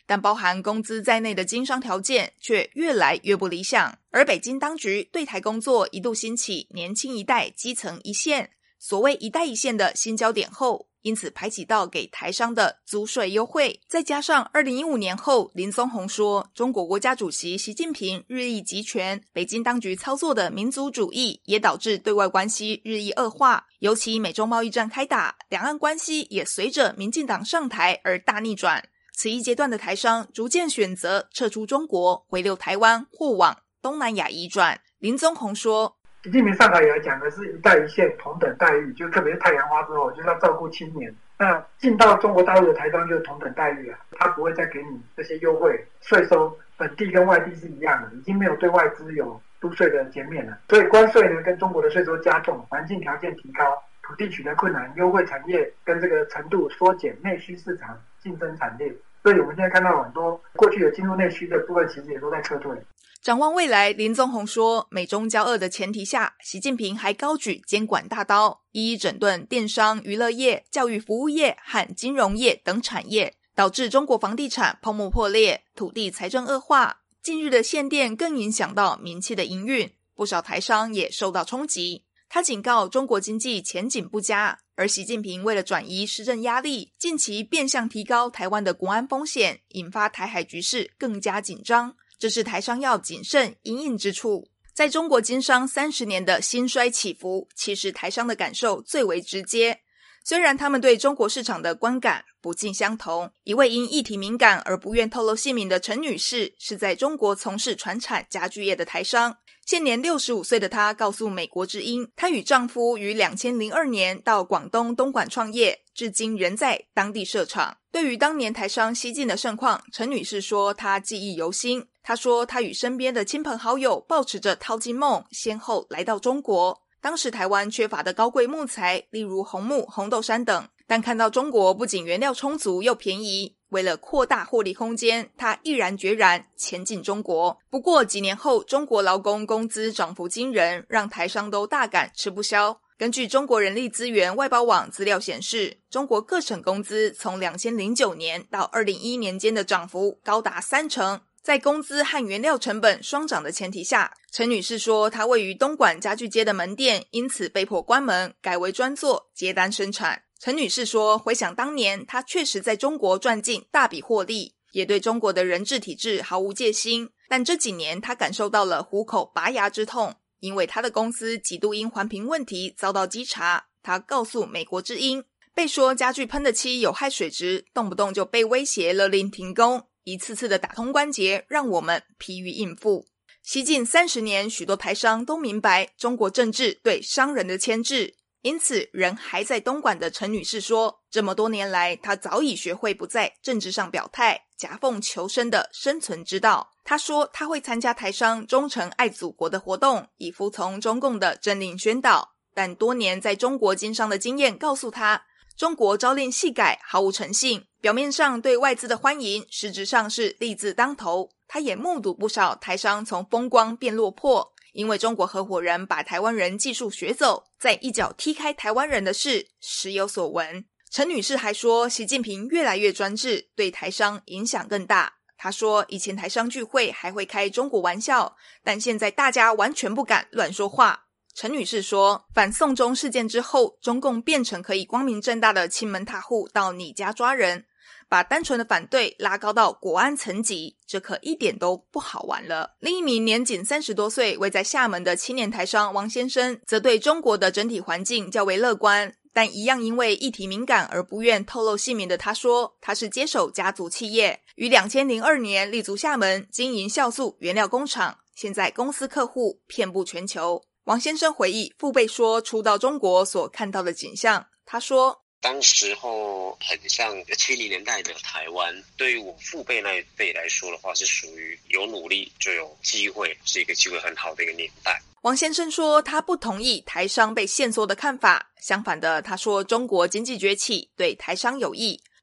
但包含工资在内的经商条件却越来越不理想。而北京当局对台工作一度兴起年轻一代基层一线，所谓一代一线的新焦点后，因此排挤到给台商的租税优惠。再加上二零一五年后林宗宏说中国国家主席习近平日益集权，北京当局操作的民族主义也导致对外关系日益恶化。尤其美中贸易战开打，两岸关系也随着民进党上台而大逆转。此一阶段的台商逐渐选择撤出中国，回流台湾或往东南亚移转。林宗宏说， 习近平上台以来讲的是一代一线同等待遇，就特别是太阳花之后就是要照顾青年，那进到中国大陆的台商就是同等待遇啊，他不会再给你这些优惠，税收本地跟外地是一样的，已经没有对外资有租税的减免了，所以关税呢跟中国的税收加重，环境条件提高，土地取得困难，优惠产业跟这个程度缩减，内需市场竞争惨烈，所以我们现在看到很多过去有进入内需的部分其实也都在撤退。 展望未来，林宗宏说，美中交恶的前提下，习近平还高举监管大刀，一一整顿电商、娱乐业、教育服务业和金融业等产业，导致中国房地产泡沫破裂，土地财政恶化。近日的限电更影响到民企的营运，不少台商也受到冲击。他警告中国经济前景不佳，而习近平为了转移施政压力，近期变相提高台湾的国安风险，引发台海局势更加紧张。这是台商要谨慎因应之处。在中国经商三十年的兴衰起伏，其实台商的感受最为直接。虽然他们对中国市场的观感不尽相同，一位因议题敏感而不愿透露姓名的陈女士，是在中国从事传产家具业的台商。现年六十五岁的她告诉美国之音，她与丈夫于两千零二年到广东东莞创业，至今仍在当地设厂。对于当年台商西进的盛况，陈女士说她记忆犹新。她说她与身边的亲朋好友抱持着淘金梦，先后来到中国。当时台湾缺乏的高贵木材，例如红木、红豆杉等，但看到中国不仅原料充足又便宜，为了扩大获利空间，他毅然决然前进中国。不过几年后，中国劳工工资涨幅惊人，让台商都大感吃不消。根据中国人力资源外包网资料显示，中国各省工资从两千零九年到二零一一年间的涨幅高达三成。在工资和原料成本双涨的前提下，陈女士说她位于东莞家具街的门店因此被迫关门，改为专做接单生产。陈女士说，回想当年她确实在中国赚进大笔获利，也对中国的人治体制毫无戒心，但这几年她感受到了虎口拔牙之痛，因为她的公司几度因环评问题遭到稽查。她告诉美国之音，被说家具喷得漆有害水质，动不动就被威胁勒令停工，一次次的打通关节，让我们疲于应付。西进三十年，许多台商都明白中国政治对商人的牵制，因此人还在东莞的陈女士说，这么多年来她早已学会不在政治上表态，夹缝求生的生存之道。她说她会参加台商忠诚爱祖国的活动，以服从中共的政令宣导，但多年在中国经商的经验告诉她，中国朝令夕改，毫无诚信，表面上对外资的欢迎，实质上是利字当头。他也目睹不少台商从风光变落魄，因为中国合伙人把台湾人技术学走，再一脚踢开台湾人的事，时有所闻。陈女士还说，习近平越来越专制，对台商影响更大。她说，以前台商聚会还会开中国玩笑，但现在大家完全不敢乱说话。陈女士说，反送中事件之后，中共变成可以光明正大的亲门踏户到你家抓人，把单纯的反对拉高到国安层级，这可一点都不好玩了。另一名年仅三十多岁位在厦门的青年台商王先生，则对中国的整体环境较为乐观，但一样因为议题敏感而不愿透露姓名的他说，他是接手家族企业，于两千零二年立足厦门，经营酵素原料工厂，现在公司客户遍布全球。王先生回忆父辈说初到中国所看到的景象，他说， 当时候很像七零年代的台湾，对于我父辈那一辈来说的话，是属于有努力就有机会，是一个机会很好的一个年代。 王先生说，他不同意台商被限缩的看法，相反的，他说中国经济崛起对台商有益，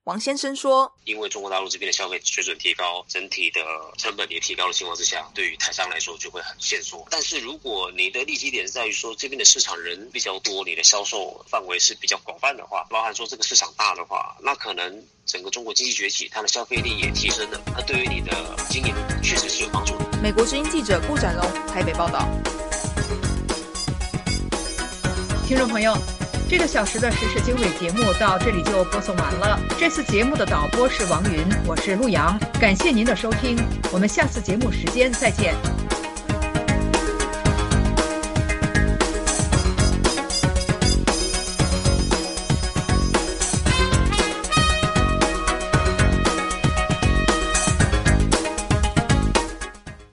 王先生说， 因为中国大陆这边的消费水准提高，整体的成本也提高的情况之下，对于台商来说就会很限缩。但是如果你的利基点是在于说这边的市场人比较多，你的销售范围是比较广泛的话，包含说这个市场大的话，那可能整个中国经济崛起，它的消费力也提升了，那对于你的经营确实是有帮助的。 美国之音记者顾展龙台北报道。 听众朋友，这个小时的时事经纬节目到这里就播送完了。这次节目的导播是王云，我是陆阳，感谢您的收听，我们下次节目时间再见。